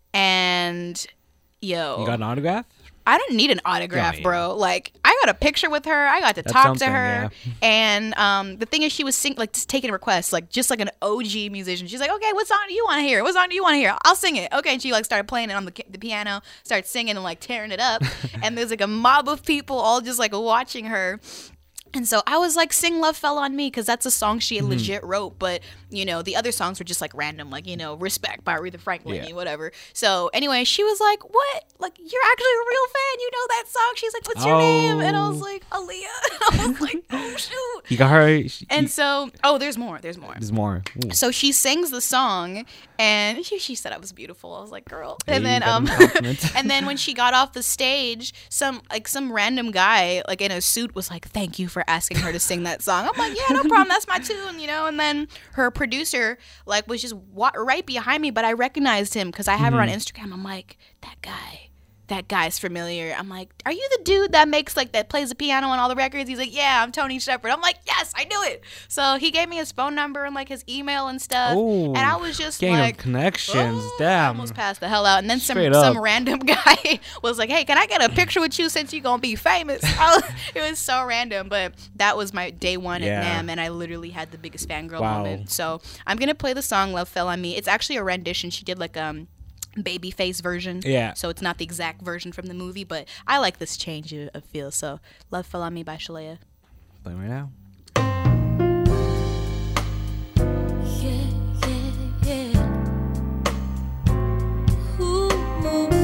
[SPEAKER 7] and yo,
[SPEAKER 1] You got an autograph?
[SPEAKER 7] I don't need an autograph,
[SPEAKER 1] Oh, yeah.
[SPEAKER 7] bro. Like, I got a picture with her. I got to
[SPEAKER 1] That's
[SPEAKER 7] talk to
[SPEAKER 1] something,
[SPEAKER 7] her.
[SPEAKER 1] yeah.
[SPEAKER 7] And um, the thing is, she was sing- like just taking requests, like just like an O G musician. She's like, okay, what song do you want to hear? What song do you want to hear? I'll sing it. Okay, and she like started playing it on the, the piano, started singing and like tearing it up. And there's like a mob of people all just like watching her. And so I was like, sing Love Fell on Me, because that's a song she
[SPEAKER 1] Mhm.
[SPEAKER 7] legit wrote. But, you know, the other songs were just like random, like, you know, Respect by Aretha Franklin,
[SPEAKER 1] Yeah.
[SPEAKER 7] whatever. So anyway, she was like, what? Like, you're actually a real fan. You know that song? She's like, what's your name? And I was
[SPEAKER 1] Oh.
[SPEAKER 7] like, Aaliyah. I was like, oh, shoot.
[SPEAKER 1] You got her. She,
[SPEAKER 7] And so, oh, there's more. There's more.
[SPEAKER 1] there's more. Ooh.
[SPEAKER 7] So she sings the song, and she, she said I was beautiful. I was like, girl.
[SPEAKER 1] Hey,
[SPEAKER 7] And then,
[SPEAKER 1] got
[SPEAKER 7] um,
[SPEAKER 1] them compliments.
[SPEAKER 7] and then when she got off the stage, some like some random guy like in a suit was like, "Thank you for asking her to sing that song." I'm like, "Yeah, no problem. That's my tune," you know. And then her producer like was just wa- right behind me, but I recognized him because I have her on
[SPEAKER 1] Mhm.
[SPEAKER 7] Instagram. I'm like, that guy. That guy's familiar. I'm like, are you the dude that makes like that plays the piano on all the records? He's like, yeah, I'm Tony Shepard. I'm like, yes, I knew it. So he gave me his phone number and like his email and stuff.
[SPEAKER 1] Ooh,
[SPEAKER 7] and I was just
[SPEAKER 1] gang of
[SPEAKER 7] like,
[SPEAKER 1] connections.
[SPEAKER 7] I
[SPEAKER 1] Damn.
[SPEAKER 7] almost passed the hell out. And then some
[SPEAKER 1] Straight
[SPEAKER 7] some
[SPEAKER 1] up.
[SPEAKER 7] random guy was like, hey, can I get a picture with you since you're gonna be famous? I was- it was so random, but that was my day one
[SPEAKER 1] Yeah.
[SPEAKER 7] at NAMM, and I literally had the biggest fangirl
[SPEAKER 1] Wow.
[SPEAKER 7] moment. So I'm gonna play the song "Love Fell on Me." It's actually a rendition. She did like um. Babyface version.
[SPEAKER 1] Yeah.
[SPEAKER 7] So it's not the exact version from the movie, but I like this change of of feel. So "Love Fell on Me" by Shalea.
[SPEAKER 1] Playing right now.
[SPEAKER 8] Yeah, yeah, yeah. Ooh, ooh,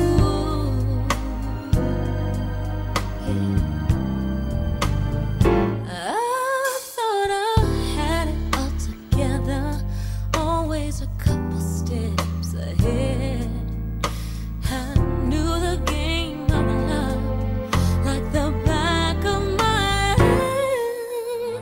[SPEAKER 8] yeah. I thought I had it all together, always a couple steps ahead. I knew the game of love like the back of my hand.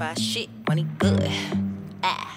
[SPEAKER 15] by shit, money good. Ah.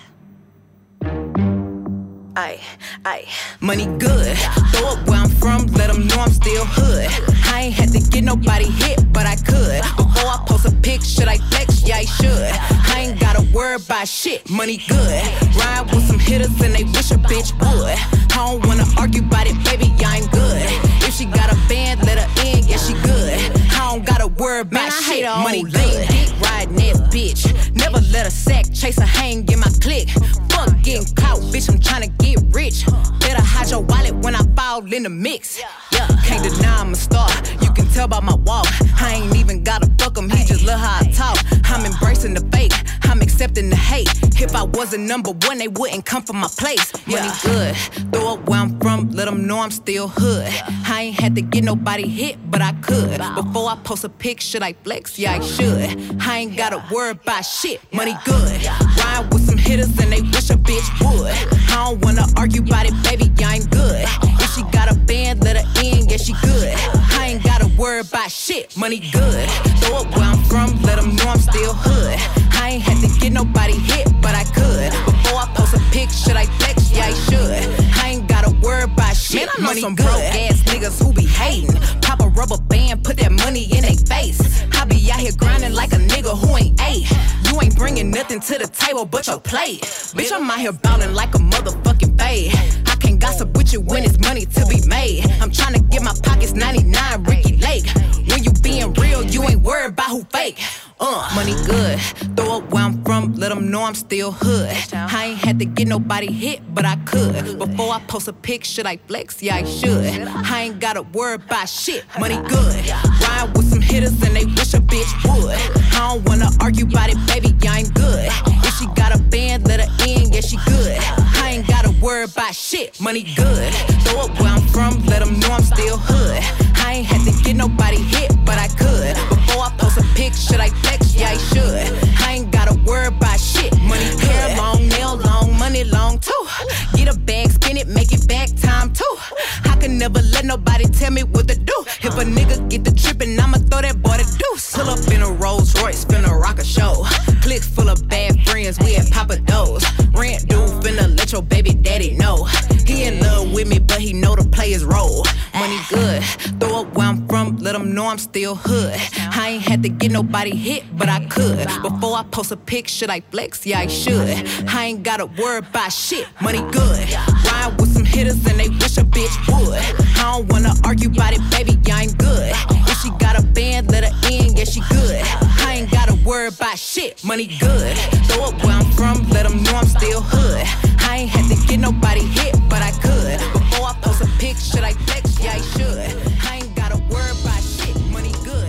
[SPEAKER 15] Ay, ay, money good. Throw it where I'm from, let them know I'm still hood. I ain't had to get nobody hit, but I could. Before I post a pic, should I flex? Yeah, I should. I ain't gotta worry about shit, money good. Ride with some hitters and they wish a bitch would. I don't wanna argue about it, baby, I'm good. If she got a band, let her in, yeah, she good. I don't gotta worry about Man, shit, money good. Dick riding ass bitch. Never let a sack chase a hang in my clique. Fuck getting caught, bitch, I'm tryna get rich. Better hide your wallet when I fall in the mix. Yeah, can't deny I'm a star. You can tell by my walk. I ain't even gotta fuck him, he just love how I talk. I'm embracing the fake, I'm accepting the hate. If I wasn't number one, they wouldn't come from my place. Money good, throw up where I'm from, let them know I'm still hood. I ain't had to get nobody hit, but I could. Before I post a pic, should I flex? Yeah, I should. I ain't gotta worry about shit, money good. Ride with some hitters and they wish a bitch would. I don't wanna argue about it, baby, I'm good. If she got a band, let her in, yeah, she good. I ain't gotta worry about shit, money good. Throw up where I'm from, let them know I'm still hood. I ain't had to get nobody hit, but I could. Before I post a pic, should I flex? Yeah, I should. I ain't gotta worry about shit, Man, I know money some good. Broke ass niggas who be hating. Pop a rubber band, put that money in they face. I be out here grinding like a nigga who ain't ate. You ain't bringing nothing to the table but your plate. Bitch, I'm out here ballin' like a motherfucking babe. I can't gossip with you when it's money to be made. I'm tryna get my pockets ninety-nine Ricky Lake. When you being real, you ain't worried about who fake. Uh, money good, throw up where I'm from, let them know I'm still hood. I ain't had to get nobody hit, but I could. Before I post a pic, should I flex? Yeah, I should. I ain't gotta worry about shit, money good. Ride with some hitters and they wish a bitch would. I don't wanna argue about it, baby, I'm good. If she got a band, let her in, yeah, she good. I ain't gotta worry about shit, money good. Throw up where I'm from, let them know I'm still hood. I ain't had to get nobody hit, but I could. Before I post a pic, should I flex? Yeah, I should. I ain't gotta worry about shit, money good. Hair long, nail long, money long too. Get a bag, spin it, make it back time too. I can never let nobody tell me what to do. If a nigga get the trippin', I'ma throw that boy the deuce. Pull up in a Rolls Royce, finna rock a show. Cliques full of bad friends, we at Papa Do's. Rent dude finna let your baby daddy know. He in love with me, but he know to play his role. Money good, throw up where I'm from, let them know I'm still hood. I ain't had to get nobody hit, but I could. Before I post a pic, should I flex? Yeah, I should. I ain't gotta worry about shit, money good. Ride with some hitters and they wish a bitch would. I don't wanna argue about it, baby, I'm good. If she got a band, let her in, yeah, she good. I ain't gotta worry about shit, money good. Throw up where I'm from, let them know I'm still hood. I ain't had to get nobody hit, but I could. Before I post a pic, should I flex? Yeah, I should. I ain't gotta worry about shit, money good.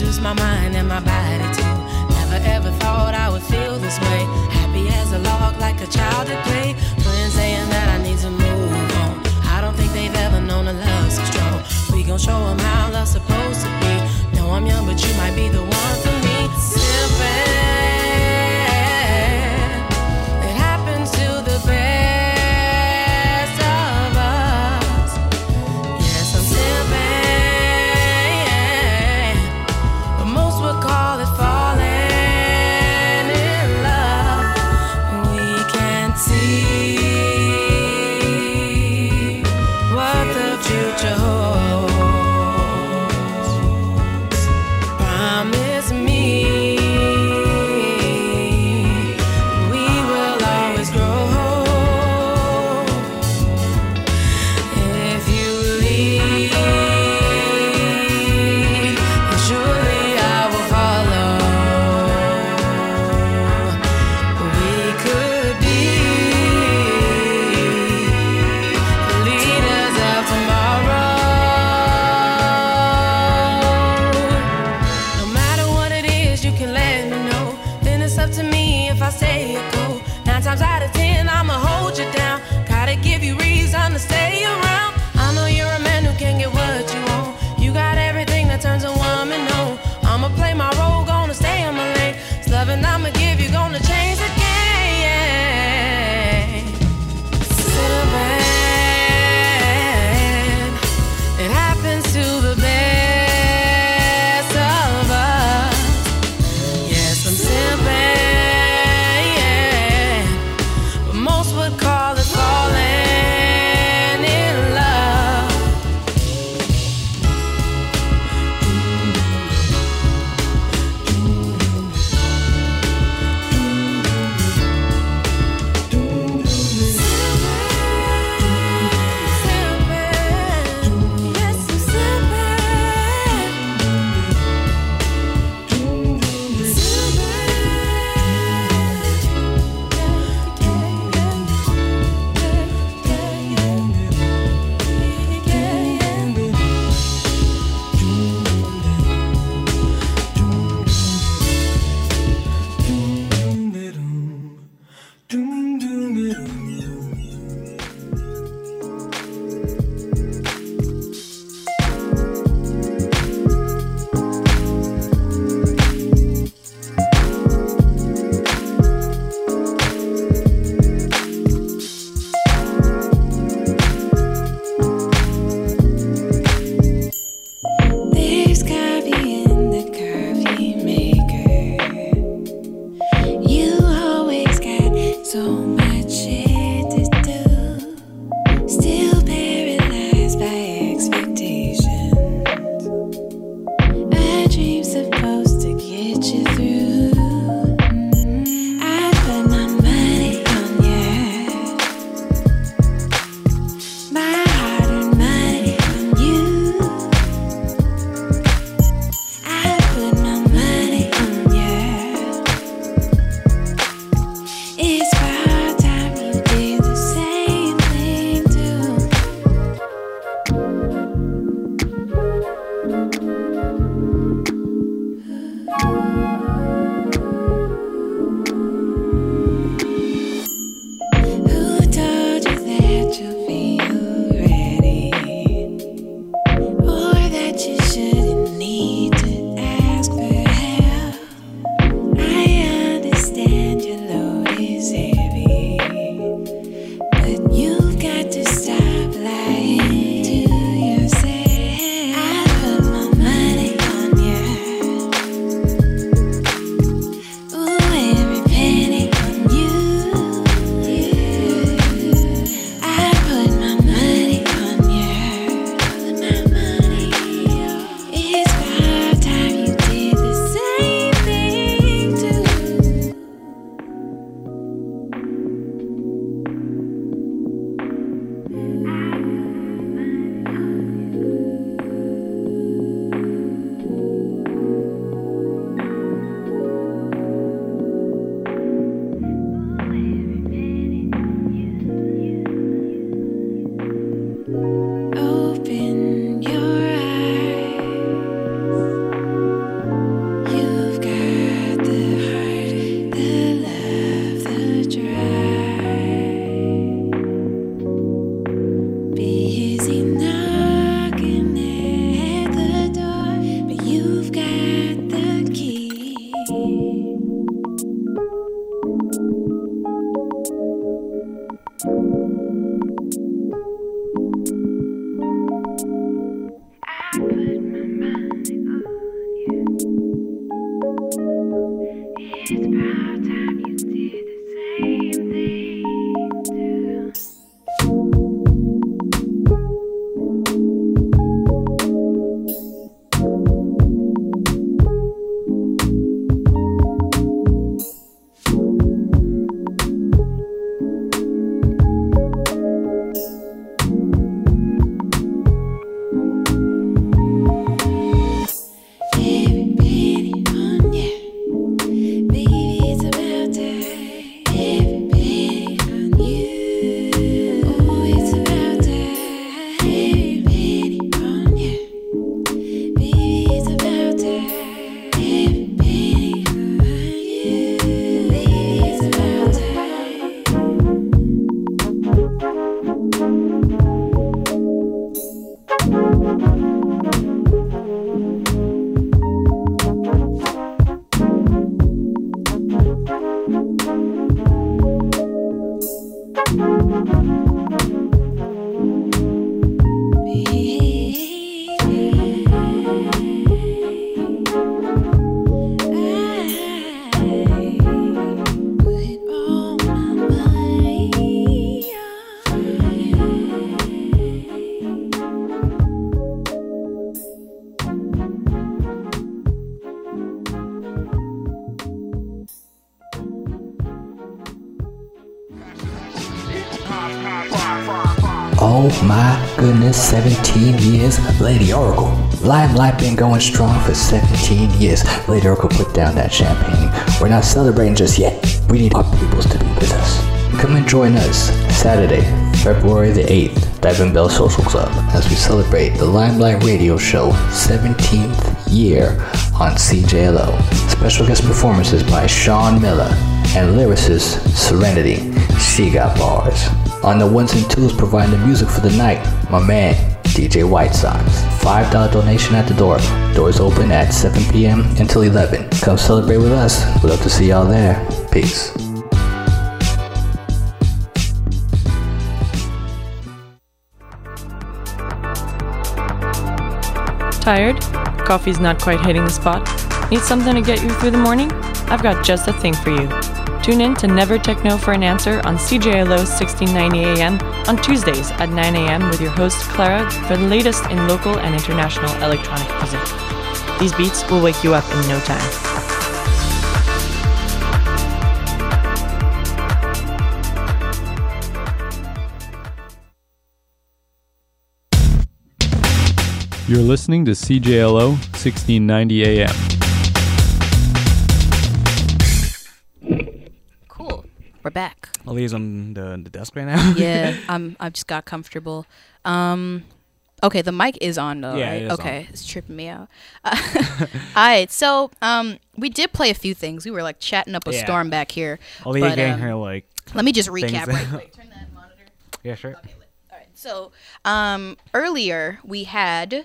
[SPEAKER 16] seduce my mind and my body too. Never ever thought I would feel this way. Happy as a lark, like a child at play. Friends saying that I need to move on. I don't think they've ever known a love so strong. We gon' show them how love's supposed to be. Know I'm young, but you might be the one for me. Simply.
[SPEAKER 8] Thank you.
[SPEAKER 17] Oh my goodness, seventeen years. Lady Oracle. Limelight been going strong for seventeen years. Lady Oracle, put down that champagne. We're not celebrating just yet. We need our peoples to be with us. Come and join us Saturday, February the eighth, Diamond Bell Social Club, as we celebrate the Limelight Radio Show seventeenth year on C J L O. Special guest performances by Sean Miller and lyricist Serenity. She got bars. On the ones and twos providing the music for the night, my man, D J White Sox. five dollars donation at the door. Doors open at seven p.m. until eleven. Come celebrate with us. We'd love to see y'all there. Peace.
[SPEAKER 18] Tired? Coffee's not quite hitting the spot? Need something to get you through the morning? I've got just the thing for you. Tune in to Never Techno for an answer on C J L O sixteen ninety A M on Tuesdays at nine a.m. with your host Clara for the latest in local and international electronic music. These beats will wake you up in no time.
[SPEAKER 19] You're listening to C J L O sixteen ninety A M.
[SPEAKER 7] Cool. We're back.
[SPEAKER 1] Ali's on the, the desk right now.
[SPEAKER 7] Yeah, I'm. I've just got comfortable. Um, okay, the mic is on though,
[SPEAKER 1] Yeah,
[SPEAKER 7] right?
[SPEAKER 1] it is
[SPEAKER 7] okay,
[SPEAKER 1] on.
[SPEAKER 7] it's tripping me out. Uh, all right, so um, we did play a few things. We were like chatting up a
[SPEAKER 1] Yeah.
[SPEAKER 7] storm back here.
[SPEAKER 1] Ali
[SPEAKER 7] but,
[SPEAKER 1] getting
[SPEAKER 7] um,
[SPEAKER 1] her like.
[SPEAKER 7] Let me just
[SPEAKER 1] things
[SPEAKER 7] recap
[SPEAKER 1] that-
[SPEAKER 7] right quick. Turn that monitor.
[SPEAKER 1] Yeah, sure.
[SPEAKER 7] So, um, earlier we had,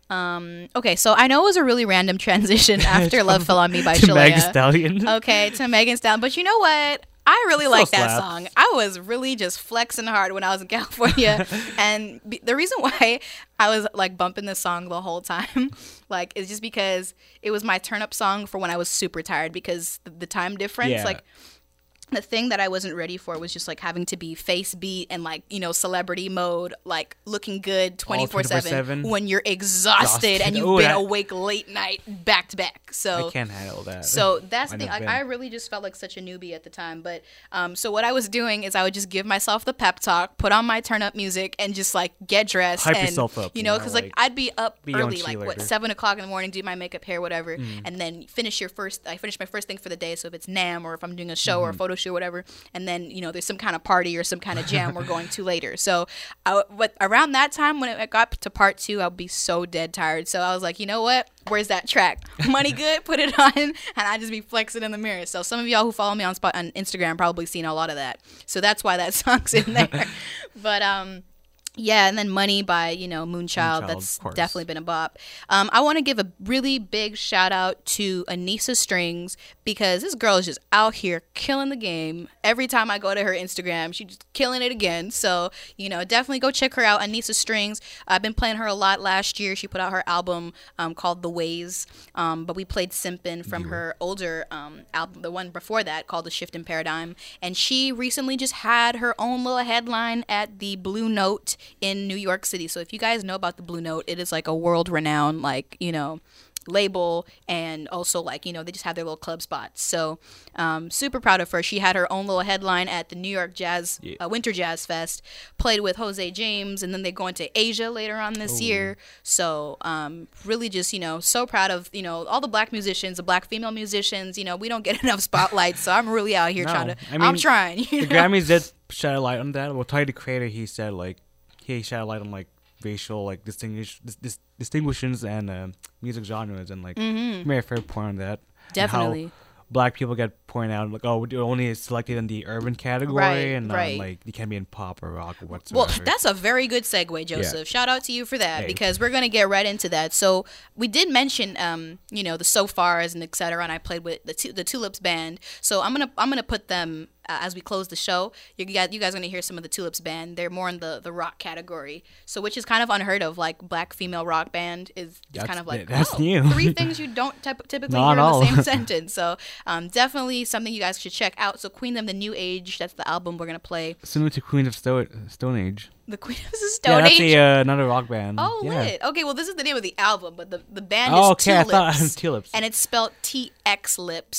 [SPEAKER 7] um, okay, so I know it was a really random transition after Love Fell on Me by
[SPEAKER 1] To
[SPEAKER 7] Shalea.
[SPEAKER 1] Megan Stallion.
[SPEAKER 7] Okay, to Megan Stallion. But you know what? I really
[SPEAKER 1] Still
[SPEAKER 7] like that
[SPEAKER 1] slaps.
[SPEAKER 7] song. I was really just flexing hard when I was in California. And be- the reason why I was like bumping this song the whole time, like, is just because it was my turn up song for when I was super tired because the, the time difference,
[SPEAKER 1] Yeah.
[SPEAKER 7] like, the thing that I wasn't ready for was just like having to be face beat and like, you know, celebrity mode, like looking good twenty-four seven when you're exhausted,
[SPEAKER 1] Exhausted.
[SPEAKER 7] and you've
[SPEAKER 1] Ooh,
[SPEAKER 7] been
[SPEAKER 1] that-
[SPEAKER 7] awake late night back to back. So
[SPEAKER 1] I can't handle that.
[SPEAKER 7] So that's the
[SPEAKER 1] I've
[SPEAKER 7] thing.
[SPEAKER 1] never
[SPEAKER 7] Like, I
[SPEAKER 1] been.
[SPEAKER 7] really just felt like such a newbie at the time. But um, so what I was doing is I would just give myself the pep talk, put on my turn up music, and just like get dressed.
[SPEAKER 1] Hype
[SPEAKER 7] and,
[SPEAKER 1] yourself up,
[SPEAKER 7] You
[SPEAKER 1] you
[SPEAKER 7] know,
[SPEAKER 1] know,
[SPEAKER 7] because like,
[SPEAKER 1] like,
[SPEAKER 7] I'd be up
[SPEAKER 1] be your own
[SPEAKER 7] early, like what
[SPEAKER 1] cheerleader.
[SPEAKER 7] seven o'clock in the morning, do my makeup, hair, whatever,
[SPEAKER 1] Mm.
[SPEAKER 7] and then finish your first. I finish my first thing for the day. So if it's NAMM or if I'm doing a show or a
[SPEAKER 1] Mhm.
[SPEAKER 7] photo shoot or whatever, and then you know there's some kind of party or some kind of jam we're going to later. So, I, but around that time when it got to part two, I'll be so dead tired. So I was like, you know what? Where's that track? Money Good, put it on, and I just be flexing in the mirror. So some of y'all who follow me on spot on Instagram probably seen a lot of that. So that's why that song's in there. But um. Yeah, and then Money by, you know, Moonchild.
[SPEAKER 1] Moonchild,
[SPEAKER 7] That's
[SPEAKER 1] of course.
[SPEAKER 7] definitely been a bop. Um, I want to give a really big shout out to Anissa Strings because this girl is just out here killing the game. Every time I go to her Instagram, she's just killing it again. So, you know, definitely go check her out, Anissa Strings. I've been playing her a lot last year. She put out her album um, called The Ways, um, but we played Simpin from her older um, album, the one before that called The Shift in Paradigm. And she recently just had her own little headline at the Blue Note in New York City. So if you guys know about the Blue Note, it is like a world renowned, like, you know, label, and also like, you know, they just have their little club spots. So um, super proud of her. She had her own little headline at the New York Jazz
[SPEAKER 1] Yeah.
[SPEAKER 7] uh, Winter Jazz Fest, played with Jose James, and then they're going to Asia later on this
[SPEAKER 1] Ooh.
[SPEAKER 7] year. So um, really just, you know, so proud of, you know, all the black musicians, the black female musicians. You know, we don't get enough spotlights, so I'm really out here
[SPEAKER 1] No,
[SPEAKER 7] trying to,
[SPEAKER 1] I
[SPEAKER 7] I'm
[SPEAKER 1] mean,
[SPEAKER 7] trying. You
[SPEAKER 1] The
[SPEAKER 7] know?
[SPEAKER 1] Grammys did shed a light on that. Well, Tyler the Creator, he said like he shed a light on like racial like distinguish dis, dis, distinctions and uh, music genres, and like
[SPEAKER 7] Mhm.
[SPEAKER 1] made a fair point on that. And
[SPEAKER 7] Definitely.
[SPEAKER 1] how black people get pointed out like, oh, we're only selected in the urban category,
[SPEAKER 7] Right,
[SPEAKER 1] and not
[SPEAKER 7] right.
[SPEAKER 1] like you can't be in pop or rock or whatsoever.
[SPEAKER 7] Well, that's a very good segue, Joseph.
[SPEAKER 1] Yeah.
[SPEAKER 7] Shout out to you for that
[SPEAKER 1] Hey.
[SPEAKER 7] because we're going to get right into that. So we did mention, um, you know, the So Fars and et cetera, and I played with the tu- the Tulips band. So I'm gonna I'm gonna put them uh, as we close the show. You guys you guys are gonna hear some of the Tulips band. They're more in the, the rock category, so which is kind of unheard of. Like black female rock band is just
[SPEAKER 1] That's-
[SPEAKER 7] kind of like
[SPEAKER 1] that's
[SPEAKER 7] oh,
[SPEAKER 1] new.
[SPEAKER 7] three things you don't typ- typically
[SPEAKER 1] Not
[SPEAKER 7] hear in
[SPEAKER 1] all.
[SPEAKER 7] the same sentence. So um, definitely something you guys should check out. So Queen of the New Age, that's the album we're gonna play.
[SPEAKER 1] Similar to Queen of Stone, Stone Age.
[SPEAKER 7] The Queen of the Stone
[SPEAKER 1] yeah, that's
[SPEAKER 7] Age.
[SPEAKER 1] a, uh, another rock band.
[SPEAKER 7] Oh,
[SPEAKER 1] yeah.
[SPEAKER 7] lit. Okay, well, this is the name of the album, but the, the band
[SPEAKER 1] Oh,
[SPEAKER 7] is
[SPEAKER 1] okay, I
[SPEAKER 7] Tulips.
[SPEAKER 1] thought it was Tulips.
[SPEAKER 7] And it's spelled T X Lips.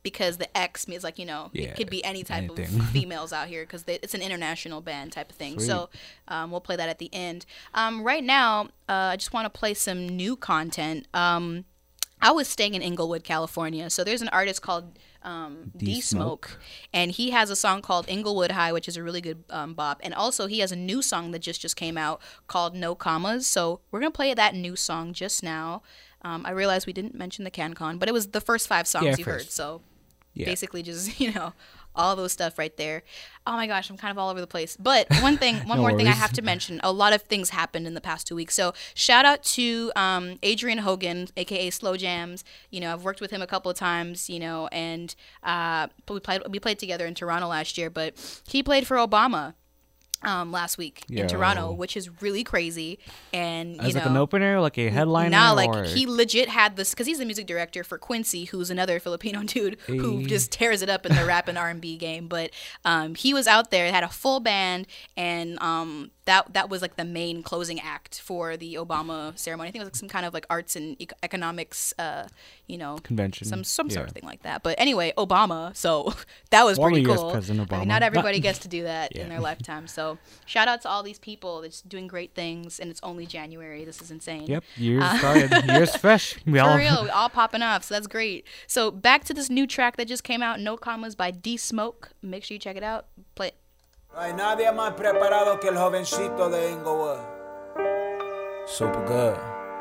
[SPEAKER 7] because the X means like, you know,
[SPEAKER 1] Yeah,
[SPEAKER 7] it could be any type
[SPEAKER 1] anything.
[SPEAKER 7] of females out here because it's an international band type of thing.
[SPEAKER 1] Sweet.
[SPEAKER 7] So um, we'll play that at the end. Um, right now, uh, I just want to play some new content. Um, I was staying in Inglewood, California. So there's an artist called um, D Smoke, and he has a song called Inglewood High, which is a really good um, bop. And also he has a new song that just just came out called No Commas. So we're gonna play that new song just now. Um, I realized we didn't mention the CanCon, but it was the first five songs
[SPEAKER 1] Yeah,
[SPEAKER 7] you
[SPEAKER 1] first.
[SPEAKER 7] heard. So
[SPEAKER 1] Yeah.
[SPEAKER 7] basically just, you know, all those stuff right there. Oh my gosh, I'm kind of all over the place. But one thing, one
[SPEAKER 1] No
[SPEAKER 7] more thing I
[SPEAKER 1] worries.
[SPEAKER 7] have to mention. A lot of things happened in the past two weeks. So shout out to um, Adrian Hogan, aka Slow Jams. You know, I've worked with him a couple of times. You know, and uh, we played we played together in Toronto last year. But he played for Obama um, last week
[SPEAKER 1] Yo.
[SPEAKER 7] in Toronto, which is really crazy. And you
[SPEAKER 1] As
[SPEAKER 7] know,
[SPEAKER 1] like an opener, like a headliner.
[SPEAKER 7] Nah, like
[SPEAKER 1] or-
[SPEAKER 7] he legit had this because he's the music director for Quincy, who's another Filipino dude who
[SPEAKER 1] Hey.
[SPEAKER 7] just tears it up in the rap and R and B game. But um, he was out there, had a full band, and um, that that was like the main closing act for the Obama ceremony. I think it was like some kind of like arts and ec- economics, uh, you know,
[SPEAKER 1] Convention.
[SPEAKER 7] some some sort
[SPEAKER 1] Yeah.
[SPEAKER 7] of thing like that. But anyway, Obama. So that was
[SPEAKER 1] Former
[SPEAKER 7] pretty
[SPEAKER 1] U S
[SPEAKER 7] cool.
[SPEAKER 1] President
[SPEAKER 7] I mean,
[SPEAKER 1] Obama.
[SPEAKER 7] not everybody
[SPEAKER 1] Not-
[SPEAKER 7] gets to do that in
[SPEAKER 1] Yeah.
[SPEAKER 7] their lifetime. So shout out to all these people that's doing great things, and it's only January. This is insane.
[SPEAKER 1] Yep, years
[SPEAKER 7] Uh,
[SPEAKER 1] started. Years fresh. We
[SPEAKER 7] For
[SPEAKER 1] all
[SPEAKER 7] real, all popping off. So that's great. So back to this new track that just came out, No Commas by D Smoke. Make sure you check it out. Play it.
[SPEAKER 20] No hay nadie más preparado que el jovencito de Inglewood. Super good.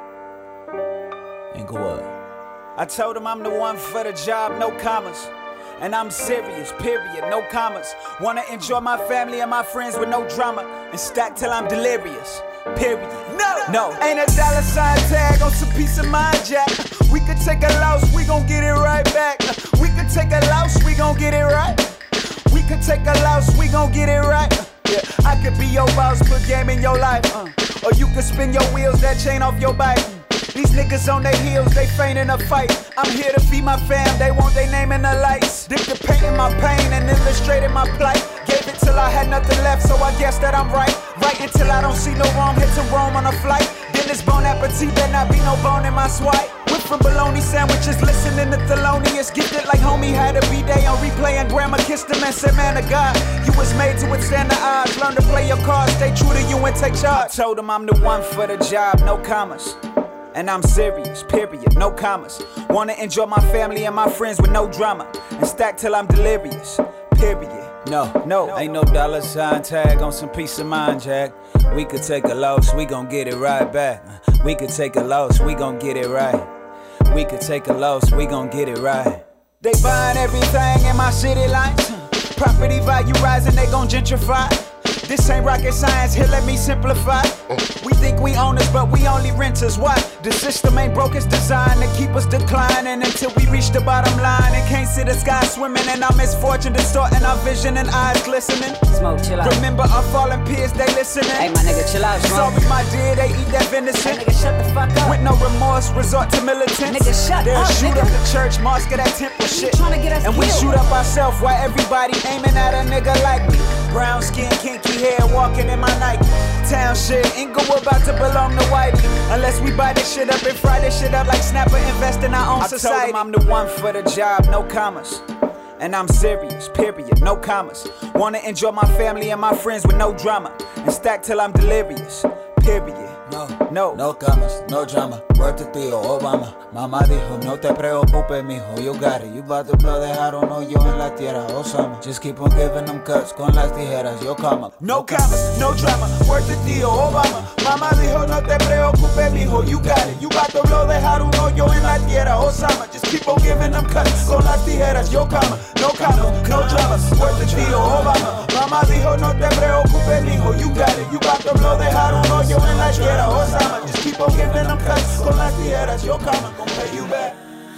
[SPEAKER 20] Inglewood. I told him I'm the one for the job, no commas. And I'm serious, period, no commas. Wanna enjoy my family and my friends with no drama. And stack till I'm delirious, period. No, no, ain't a dollar sign tag on some peace of mind, Jack. We could take a loss, we gon' get it right back. We could take a loss, we gon' get it right. We could take a loss, we gon' get it right. Yeah, I could be your boss, put game in your life. Uh. Or you could spin your wheels, that chain off your bike. These niggas on their heels, they faint in a fight. I'm here to feed my fam, they want their name in the lights. Dip the paint in my pain and illustrated my plight. Gave it till I had nothing left, so I guess that I'm right. Right until I don't see no wrong, hit to Rome on a flight. Then it's bon appetit, there not be no bone in my swipe. Went from bologna sandwiches, listening to Thelonious. Gifted like homie had a B-day on replay, and grandma kissed him and said, man of God, you was made to withstand the odds. Learn to play your cards, stay true to you and take charge. I told him I'm the one for the job, no commas. And I'm serious, period, no commas. Wanna enjoy my family and my friends with no drama. And stack till I'm delirious, period. No, no, ain't no dollar sign tag on some peace of mind, Jack. We could take a loss, we gon' get it right back. We could take a loss, we gon' get it right. We could take a loss, we gon' get it right. They buying everything in my city lights. Property value rising, they gon' gentrify. This ain't rocket science, here let me simplify. We think we owners, but we only renters. Why? The system ain't broke, it's designed to keep us declining until we reach the bottom line. And can't see the sky swimming, and our misfortune distorting our vision and eyes glistening.
[SPEAKER 21] Smoke, chill out.
[SPEAKER 20] Remember our fallen peers, they listening.
[SPEAKER 21] Hey, my nigga, chill out, Smoke.
[SPEAKER 20] Sorry, my dear, they eat that venison.
[SPEAKER 21] Hey, nigga, shut the fuck up.
[SPEAKER 20] With no remorse, resort to militants.
[SPEAKER 21] Nigga, shut
[SPEAKER 20] They'll
[SPEAKER 21] up,
[SPEAKER 20] shoot
[SPEAKER 21] nigga.
[SPEAKER 20] up the church, mosque, of that temple shit.
[SPEAKER 21] tryna get us
[SPEAKER 20] and we
[SPEAKER 21] killed.
[SPEAKER 20] shoot up ourselves while everybody aiming at a nigga like me. Brown skin, kinky hair, walking in my Nike. Town shit, Inglewood about to belong to Whitey. Unless we buy this shit up and fry this shit up like Snapper, invest in our own
[SPEAKER 21] I
[SPEAKER 20] society. I told him I'm the one for the job, no commas. And I'm serious, period, no commas. Wanna enjoy my family and my friends with no drama. And stack till I'm delirious, period.
[SPEAKER 21] No, no, no commas, no drama. Word to tío Obama. Mamá dijo, no te preocupes, mijo, you got it. You about to blow, dejar un hoyo en la tierra, Osama. Just keep on giving them cuts con las tijeras, yo comma.
[SPEAKER 20] No commas, no drama, word to tío Obama. Mamá dijo, no te preocupes, mijo, you got it. You about to blow, dejar un hoyo en la tierra, Osama. Just keep on giving them cuts con las tijeras, yo comma. No commas, no drama, word to tío Obama. Mamá dijo, no te preocupes, mijo, you got it. You about to blow, dejar un hoyo en la tierra, Osama. Just keep on giving them cuts con las tijeras, yo comma. Gonna pay you back.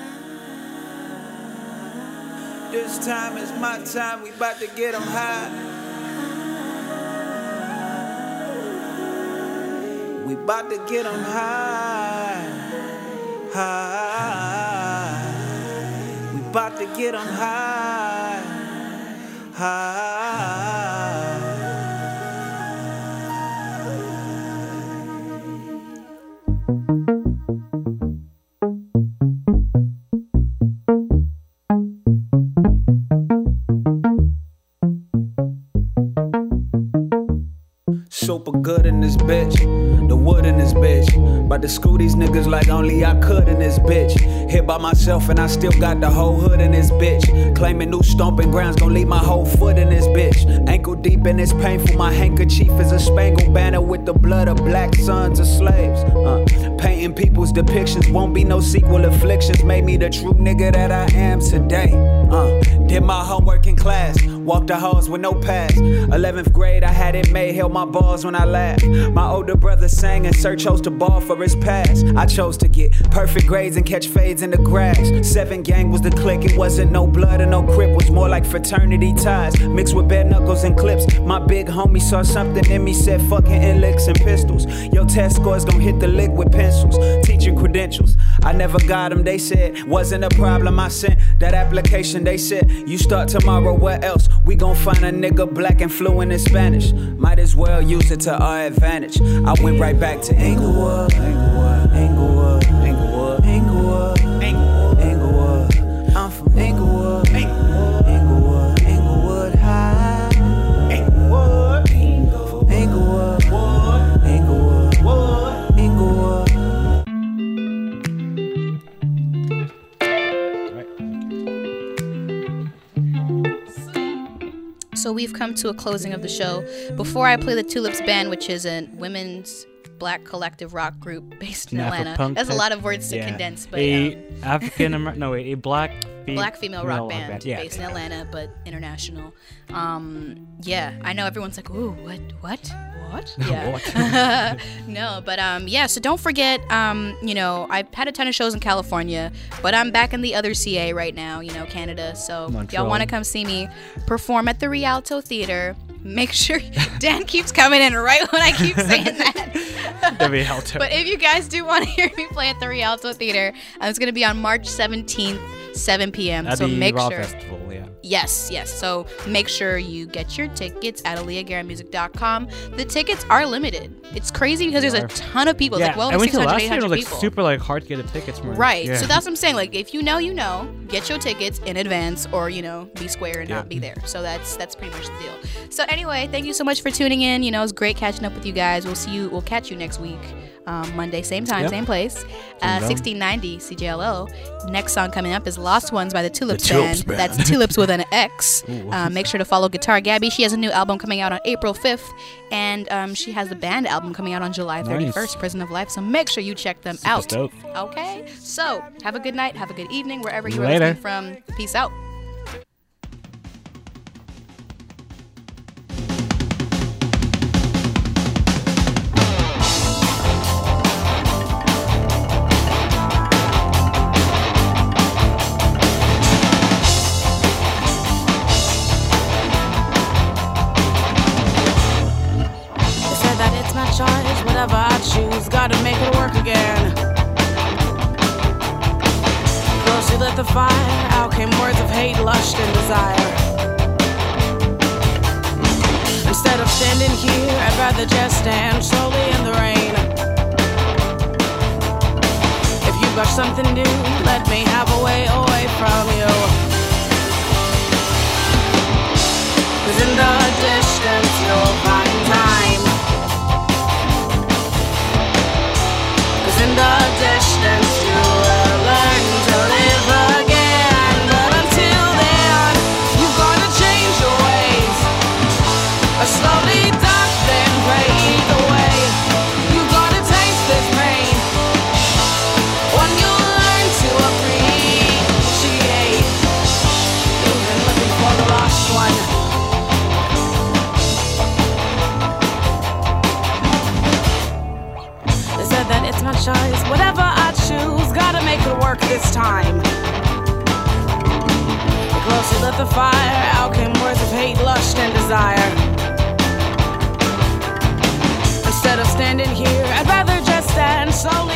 [SPEAKER 20] This time is my time, we about to get them high. We about to get them high. High. We about to get them high. High. super good in this bitch. The wood in this bitch. About to school these niggas like only I could in this bitch. Hit by myself and I still got the whole hood in this bitch. Claiming new stomping grounds, gon' leave my whole foot in this bitch. Ankle deep and it's painful. My handkerchief is a spangled banner with the blood of black sons of slaves. Uh, painting people's depictions, won't be no sequel. Afflictions made me the true nigga that I am today. Uh, did my homework in class, walked the halls with no pass. eleventh grade, I had it made, held my balls when I laughed. My older brother sang and Sir chose to ball for his pass. I chose to get perfect grades and catch fades in the grass. Seven gang was the clique, it wasn't no blood or no crip, was more like fraternity ties mixed with bare knuckles and clips. My big homie saw something in me, said fucking in licks and pistols. Your test scores gon' hit the lick with pencils. Teaching credentials, I never got them, they said wasn't a problem. I sent that application, they said you start tomorrow, where else? We gon' find a nigga black and fluent in Spanish. Might as well use it to our advantage. I went right back to Inglewood, Inglewood, Inglewood, Inglewood, Inglewood, Inglewood, Inglewood. I'm from Inglewood, Inglewood, Inglewood, Inglewood High, Inglewood, Inglewood, Inglewood, Inglewood, Inglewood.
[SPEAKER 7] So we've come to a closing of the show. Before I play the Tulips Band, which is a women's black collective rock group based in
[SPEAKER 1] An
[SPEAKER 7] Atlanta.
[SPEAKER 1] Afro-punk
[SPEAKER 7] That's a
[SPEAKER 1] type-
[SPEAKER 7] lot of words to
[SPEAKER 1] yeah.
[SPEAKER 7] condense, but
[SPEAKER 1] a
[SPEAKER 7] um,
[SPEAKER 1] African American, no wait, a black fe-
[SPEAKER 7] black female rock band
[SPEAKER 1] Yeah,
[SPEAKER 7] based in Atlanta, but international. Um, yeah, I know everyone's like, ooh, what, what, what? Yeah.
[SPEAKER 1] What?
[SPEAKER 7] No, but um, yeah. So don't forget, um, you know, I've had a ton of shows in California, but I'm back in the other C A right now, you know, Canada. So if
[SPEAKER 1] Montreal.
[SPEAKER 7] y'all want to come see me perform at the Rialto Theater, make sure Dan keeps coming in right when I keep saying that.
[SPEAKER 1] The Rialto.
[SPEAKER 7] But if you guys do want to hear me play at the Rialto Theater, uh, it's going to be on March seventeenth, seven p.m.
[SPEAKER 1] At
[SPEAKER 7] So
[SPEAKER 1] the
[SPEAKER 7] make
[SPEAKER 1] Raw
[SPEAKER 7] sure.
[SPEAKER 1] Festival, yeah.
[SPEAKER 7] Yes, yes. So make sure you get your tickets at aaliyah garrett music dot com. The tickets are limited. It's crazy because there's a ton of people. It's
[SPEAKER 1] Yeah,
[SPEAKER 7] like well
[SPEAKER 1] I
[SPEAKER 7] over
[SPEAKER 1] went to
[SPEAKER 7] six hundred,
[SPEAKER 1] last year,
[SPEAKER 7] eight
[SPEAKER 1] and it
[SPEAKER 7] hundred
[SPEAKER 1] was like
[SPEAKER 7] people.
[SPEAKER 1] super like hard to get the tickets. Man.
[SPEAKER 7] Right.
[SPEAKER 1] Yeah.
[SPEAKER 7] So that's what I'm saying. Like if you know, you know, get your tickets in advance, or you know, be square and
[SPEAKER 1] Yeah.
[SPEAKER 7] not be there. So that's that's pretty much the deal. So anyway, thank you so much for tuning in. You know, it's great catching up with you guys. We'll see you. We'll catch you next week. Um, Monday, same time,
[SPEAKER 1] Yep.
[SPEAKER 7] same place. Uh,
[SPEAKER 1] Same
[SPEAKER 7] sixteen ninety C J L O. Next song coming up is Lost Ones by the Tulips,
[SPEAKER 1] The Tulips
[SPEAKER 7] Band.
[SPEAKER 1] Band.
[SPEAKER 7] That's Tulips with an X.
[SPEAKER 1] Ooh.
[SPEAKER 7] Uh, make sure to follow Guitar Gabby. She has a new album coming out on April fifth. And um, she has the band album coming out on July thirty-first,
[SPEAKER 1] Nice.
[SPEAKER 7] Prison of Life. So make sure you check them
[SPEAKER 1] Super
[SPEAKER 7] out.
[SPEAKER 1] dope.
[SPEAKER 7] Okay? So have a good night. Have a good evening wherever you're
[SPEAKER 1] Later.
[SPEAKER 7] listening from. Peace out.
[SPEAKER 16] They said that it's my choice, whatever I choose, gotta make it work again. Closely lit the fire, out came words of hate, lust, and desire. Instead of standing here, I'd rather just stand slowly in the rain. If you've got something new, let me have a way away from you. 'Cause in the distance you'll find time. 'Cause in the distance you will learn to live again. But until then, you've got to change your ways. A slowly dark then break away. You've got to taste this pain. One you'll learn to appreciate. You've been looking for the lost one. They said that it's my choice, whatever I choose, gotta make it work this time. The closer lit the fire, out came words of hate, lust, and desire. Instead of standing here, I'd rather just stand slowly